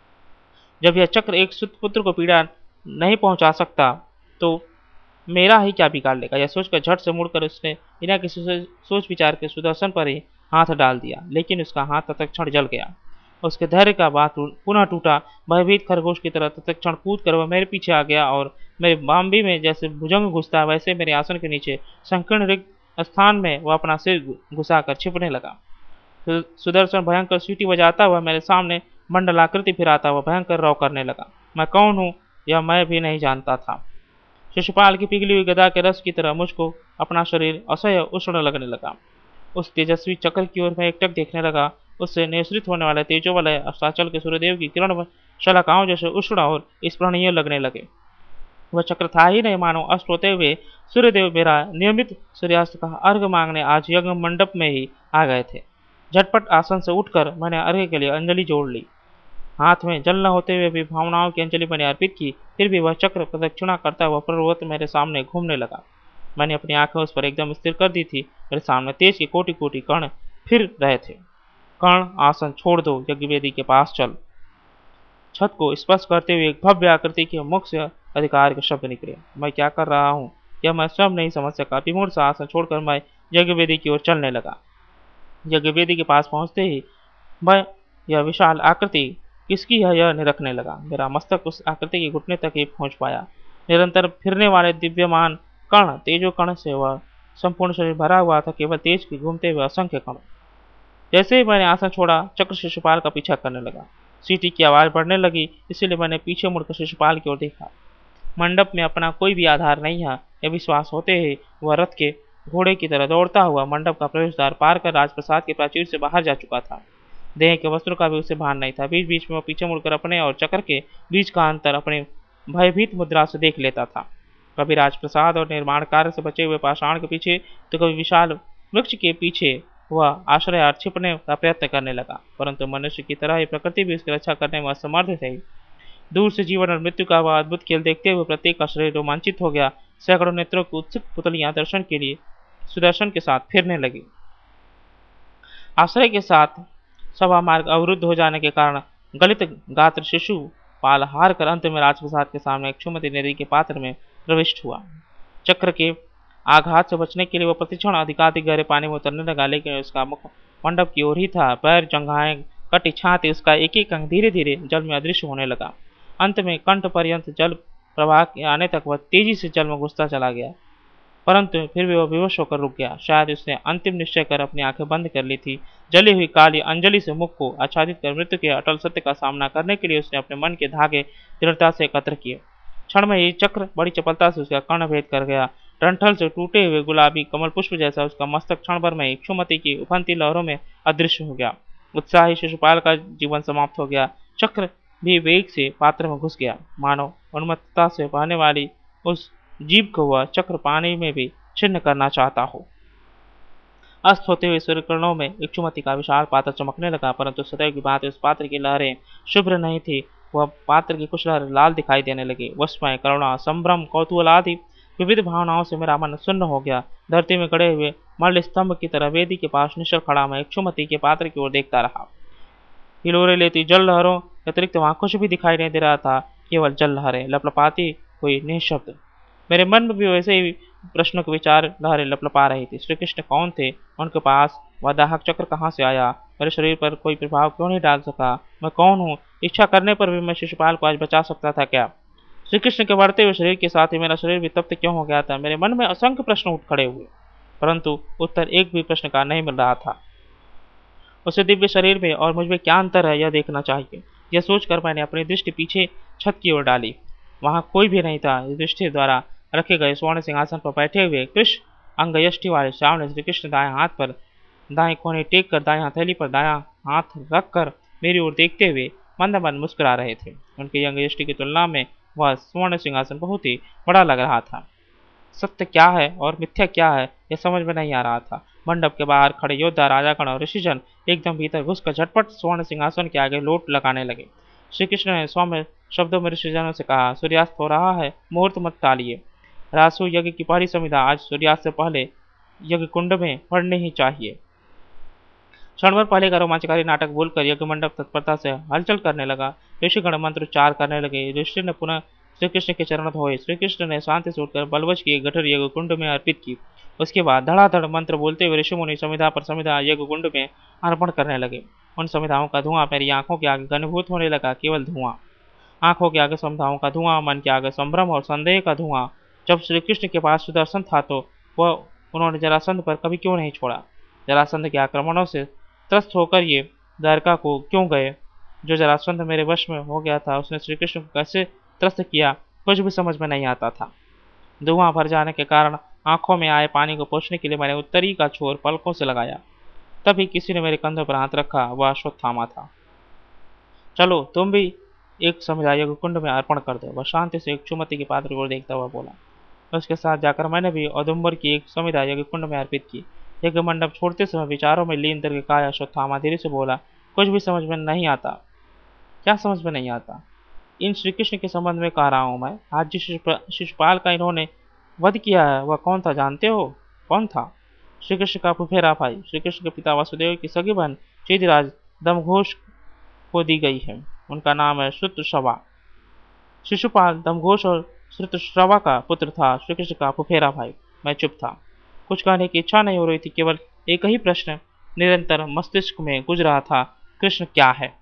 जब यह चक्र एक शूद्र पुत्र को पीड़ा नहीं पहुंचा सकता तो मेरा ही क्या बिगाड़ लेगा। यह सोचकर झट से मुड़कर उसने बिना किसी सोच विचार के सुदर्शन पर ही हाथ डाल दिया, लेकिन उसका हाथ तत्क्षण जल गया। उसके धैर्य का बात पुनः टूटा। भयभीत खरगोश की तरह तत्क्षण कूद कर वह मेरे पीछे आ गया और मेरे बाम्बी में जैसे भुजंग घुसता है वैसे मेरे आसन के नीचे संकीर्ण रिक्त स्थान में वह अपना सिर घुसाकर छिपने लगा। सुदर्शन भयंकर सीटी बजाता हुआ मेरे सामने मंडलाकृति फिराता हुआ भयंकर रौ करने लगा। मैं कौन हूँ यह मैं भी नहीं जानता था। शिशुपाल की पिघली हुई गदा के रस की तरह मुझको अपना शरीर असह्य उष्ण लगने लगा। उस तेजस्वी चक्र की ओर मैं एकटक देखने लगा। उससे निःसृत होने वाले तेजोवलय अस्ताचल के सूर्यदेव की किरण शलाकाओं जैसे उष्ण और स्पृहणीय लगने लगे। वह चक्र था ही नहीं, मानो अस्त होते हुए सूर्यदेव मेरा नियमित सूर्यास्त का अर्घ मांगने आज यज्ञ मंडप में ही आ गए थे। झटपट आसन से उठकर मैंने अर्घ्य के लिए अंजलि जोड़ ली। हाथ में जल न होते हुए भी भावनाओं की अंजलि मैंने अर्पित की। फिर भी वह चक्र प्रदक्षिणा करता हुआ पर्वत मेरे सामने घूमने लगा। मैंने अपनी आंखें उस पर एकदम स्थिर कर दी थी। मेरे सामने तेज के कोटि कोटि कण फिर रहे थे। कर्ण, आसन छोड़ दो, यज्ञवेदी के पास चल। छत को स्पर्श करते हुए एक भव्य आकृति के मुख से अधिकार के शब्द निकले। मैं क्या कर रहा हूँ यह मैं स्वयं नहीं समझ सका। विमूढ़ सा आसन छोड़कर मैं यज्ञवेदी की ओर चलने लगा। यज्ञवेदी के पास पहुंचते ही मैं यह विशाल आकृति किसकी है यह निरखने लगा। मेरा मस्तक उस आकृति के घुटने तक ही पहुंच पाया। निरंतर फिरने वाले दिव्यमान कण, तेजो कण से वह संपूर्ण शरीर भरा हुआ था, केवल तेज के घूमते हुए असंख्य कण। जैसे ही मैंने आसन छोड़ा चक्र शिशुपाल का पीछा करने लगा। सीटी की आवाज बढ़ने लगी, इसीलिए मैंने पीछे मुड़कर शिशुपाल की ओर देखा। मंडप में अपना कोई भी आधार नहीं है, यह विश्वास होते ही वह रथ के घोड़े की तरह दौड़ता हुआ मंडप का प्रवेश द्वार पार कर राजप्रसाद के प्राचीर से बाहर जा चुका था। देह के वस्त्रों का भी उसे भान नहीं था। बीच बीच में वह पीछे मुड़कर अपने और चक्र के बीच का अंतर अपने भयभीत मुद्रा से देख लेता था। कभी राजप्रसाद और निर्माण कार्य से बचे हुए पाषाण के पीछे तो कभी विशाल वृक्ष के पीछे वह आश्रय छिपने का प्रयत्न करने लगा। परंतु मनुष्य की तरह ही प्रकृति भी उसकी रक्षा करने में असमर्थ थे। दूर से जीवन और मृत्यु का वह अद्भुत खेल देखते हुए प्रत्येक का शरीर रोमांचित हो गया। सैकड़ों नेत्रों की उत्सुक पुतलियां दर्शन के लिए सुदर्शन के साथ फिरने लगी। आश्रय के साथ सभा मार्ग अवरुद्ध हो जाने के कारण गलित गात्र शिशु पाल हार कर अंत में राजप्रसाद के सामने एक क्षुमती नदी के पात्र में प्रविष्ट हुआ। चक्र के आघात से बचने के लिए वह प्रतिक्षण अधिकाधिक गहरे पानी में उतरने लगा, लेकिन उसका मुख मंडप की ओर ही था। पैर, जंघाएं, कटी, छाती, उसका एक एक अंग धीरे धीरे जल में अदृश्य होने लगा। अंत में कंठ पर्यंत जल प्रवाह के आने तक वह तेजी से जल में घुसता चला गया, परंतु फिर भी वह विवश होकर रुक गया। शायद उसने अंतिम निश्चय कर अपनी आंखें बंद कर ली थी। जली हुई काली अंजलि से मुख को आच्छादित कर मृत्यु के अटल सत्य का सामना करने के लिए उसने अपने मन के धागे दृढ़ता से एकत्र किए। क्षण में ही चक्र बड़ी चपलता से उसका कर्ण भेद कर गया। डंठल से टूटे हुए गुलाबी कमल पुष्प जैसा उसका मस्तक क्षण भर में क्षुमति की उफनती लहरों में अदृश्य हो गया। उत्साही शिशुपाल का जीवन समाप्त हो गया। चक्र भी वेग से पात्र में घुस गया। मानो उन्मत्तता से बहने वाली उस जीव को वह चक्र पानी में भी छिन्न करना चाहता हो। अस्त होते हुए सूर्यकिरणों में इक्षुमती का विशाल पात्र चमकने लगा, परंतु सदैव की भांति उस पात्र की लहरें शुभ्र नहीं थी। वह पात्र की कुछ लहरें लाल दिखाई देने लगी। विस्मय, करुणा, संभ्रम, कौतूहल आदि विविध भावनाओं से मेरा मन सुन्न हो गया। धरती में गड़े हुए मल्ल स्तंभ की तरह वेदी के पास निश्चल खड़ा मैं इक्षुमती के पात्र की ओर देखता रहा। हिलोरे लेती जल लहरों के अतिरिक्त वहां कुछ भी दिखाई नहीं दे रहा था, केवल जल लहरें लपलपाती हुई निःशब्द। मेरे मन में भी वैसे ही प्रश्नों के विचार लहरें लपलपा रही थी। श्री कृष्ण कौन थे? उनके पास वह दाहक चक्र कहाँ से आया? मेरे शरीर पर कोई प्रभाव क्यों नहीं डाल सका? मैं कौन हूँ? इच्छा करने पर भी मैं शिशुपाल को आज बचा सकता था क्या? श्री कृष्ण के बढ़ते हुए शरीर के साथ ही मेरा शरीर भी तप्त क्यों हो गया था? मेरे मन में असंख्य प्रश्न उठ खड़े हुए, परंतु उत्तर एक भी प्रश्न का नहीं मिल रहा था। उसे दिव्य शरीर में और मुझ में क्या अंतर है, यह देखना चाहिए। यह सोचकर मैंने अपनी दृष्टि पीछे छत की ओर डाली। वहां कोई भी नहीं था। युधिष्ठिर द्वारा रखे गए स्वर्ण सिंहासन पर बैठे हुए कृष्ण अंगयष्टि वाले श्रावण श्री कृष्ण दाएं हाथ पर दाएं कोने टेक कर दाएं हथेली पर दायां हाथ रखकर मेरी ओर देखते हुए मंद मंद मुस्कुरा रहे थे। उनके अंगयष्टि की तुलना में वह स्वर्ण सिंहासन बहुत ही बड़ा लग रहा था। सत्य क्या है और मिथ्या क्या है, यह समझ में नहीं आ रहा था। मंडप के बाहर खड़े योद्धा, राजागण और ऋषिजन एकदम भीतर घुसकर झटपट स्वर्ण सिंहासन के आगे लोट लगाने लगे। श्री कृष्ण ने सौम्य शब्दों में ऋषिजनों से कहा, सूर्यास्त हो रहा है, मुहूर्त मत टालिए। रासु यज्ञ की पहली संविधा आज सूर्यास्त से पहले यज्ञ कुंड में पढ़नी ही चाहिए। क्षण भर पहले का रोमांचकारी नाटक भूलकर यज्ञ मंडप तत्परता से हलचल करने लगा। ऋषिगण मंत्रोच्चार करने लगे। युधिष्ठिर ने पुनः श्री कृष्ण के चरण धोए। श्री कृष्ण ने शांति से उठकर बलवज की एक गठर यज्ञ कुंड में अर्पित की। उसके बाद धड़ाधड़ मंत्र बोलते हुए ऋषि मुनि संविधा पर संविधा यज्ञ कुंड में अर्पण करने लगे। उन संविधाओं का धुआं मेरी आंखों के आगे घनीभूत होने लगा। केवल धुआं, आंखों के आगे संविधाओं का धुआं, मन के आगे संभ्रम और संदेह का धुआं। जब श्री कृष्ण के पास सुदर्शन था तो वह उन्होंने जरासंध पर कभी क्यों नहीं छोड़ा? जरासंध के आक्रमणों से त्रस्त होकर ये द्वारका को क्यों गए? जो जरासंध मेरे वश में हो गया था, उसने श्री कृष्ण को कैसे त्रस्त किया, कुछ भी समझ में नहीं आता था। धुआं भर जाने के कारण आंखों में आए पानी को पोंछने के लिए मैंने उत्तरी का छोर पलकों से लगाया। तभी किसी ने मेरे कंधों पर हाथ रखा। वह अश्वत्थामा था। चलो तुम भी एक समुदाय यज्ञ कुंड में अर्पण कर दो। वह शांति से इक्षुमती के पात्र को देखता हुआ बोला। उसके साथ जाकर मैंने भी औदुंबर की एक समुदाय यज्ञ कुंड में अर्पित की। यज्ञ मंडप छोड़ते समय विचारों में लीन करके कहा, अश्वत्थामा धीरे से बोला, कुछ भी समझ में नहीं आता। क्या समझ में नहीं आता? इन श्री कृष्ण के संबंध में कह रहा हूं मैं। आज जिस शिशुपाल का इन्होंने वध किया है, वह कौन था जानते हो? कौन था? श्री कृष्ण का फुफेरा भाई, श्री कृष्ण के पिता वासुदेव की सगी बहन चेदिराज दमघोष को दी गई है। उनका नाम है श्रुतश्रवा। शिशुपाल दमघोष और श्रुतश्रवा का पुत्र था, श्री कृष्ण का फुफेरा भाई। मैं चुप था। कुछ कहने की इच्छा नहीं हो रही थी। केवल एक ही प्रश्न निरंतर मस्तिष्क में गुज रहा था, कृष्ण क्या है?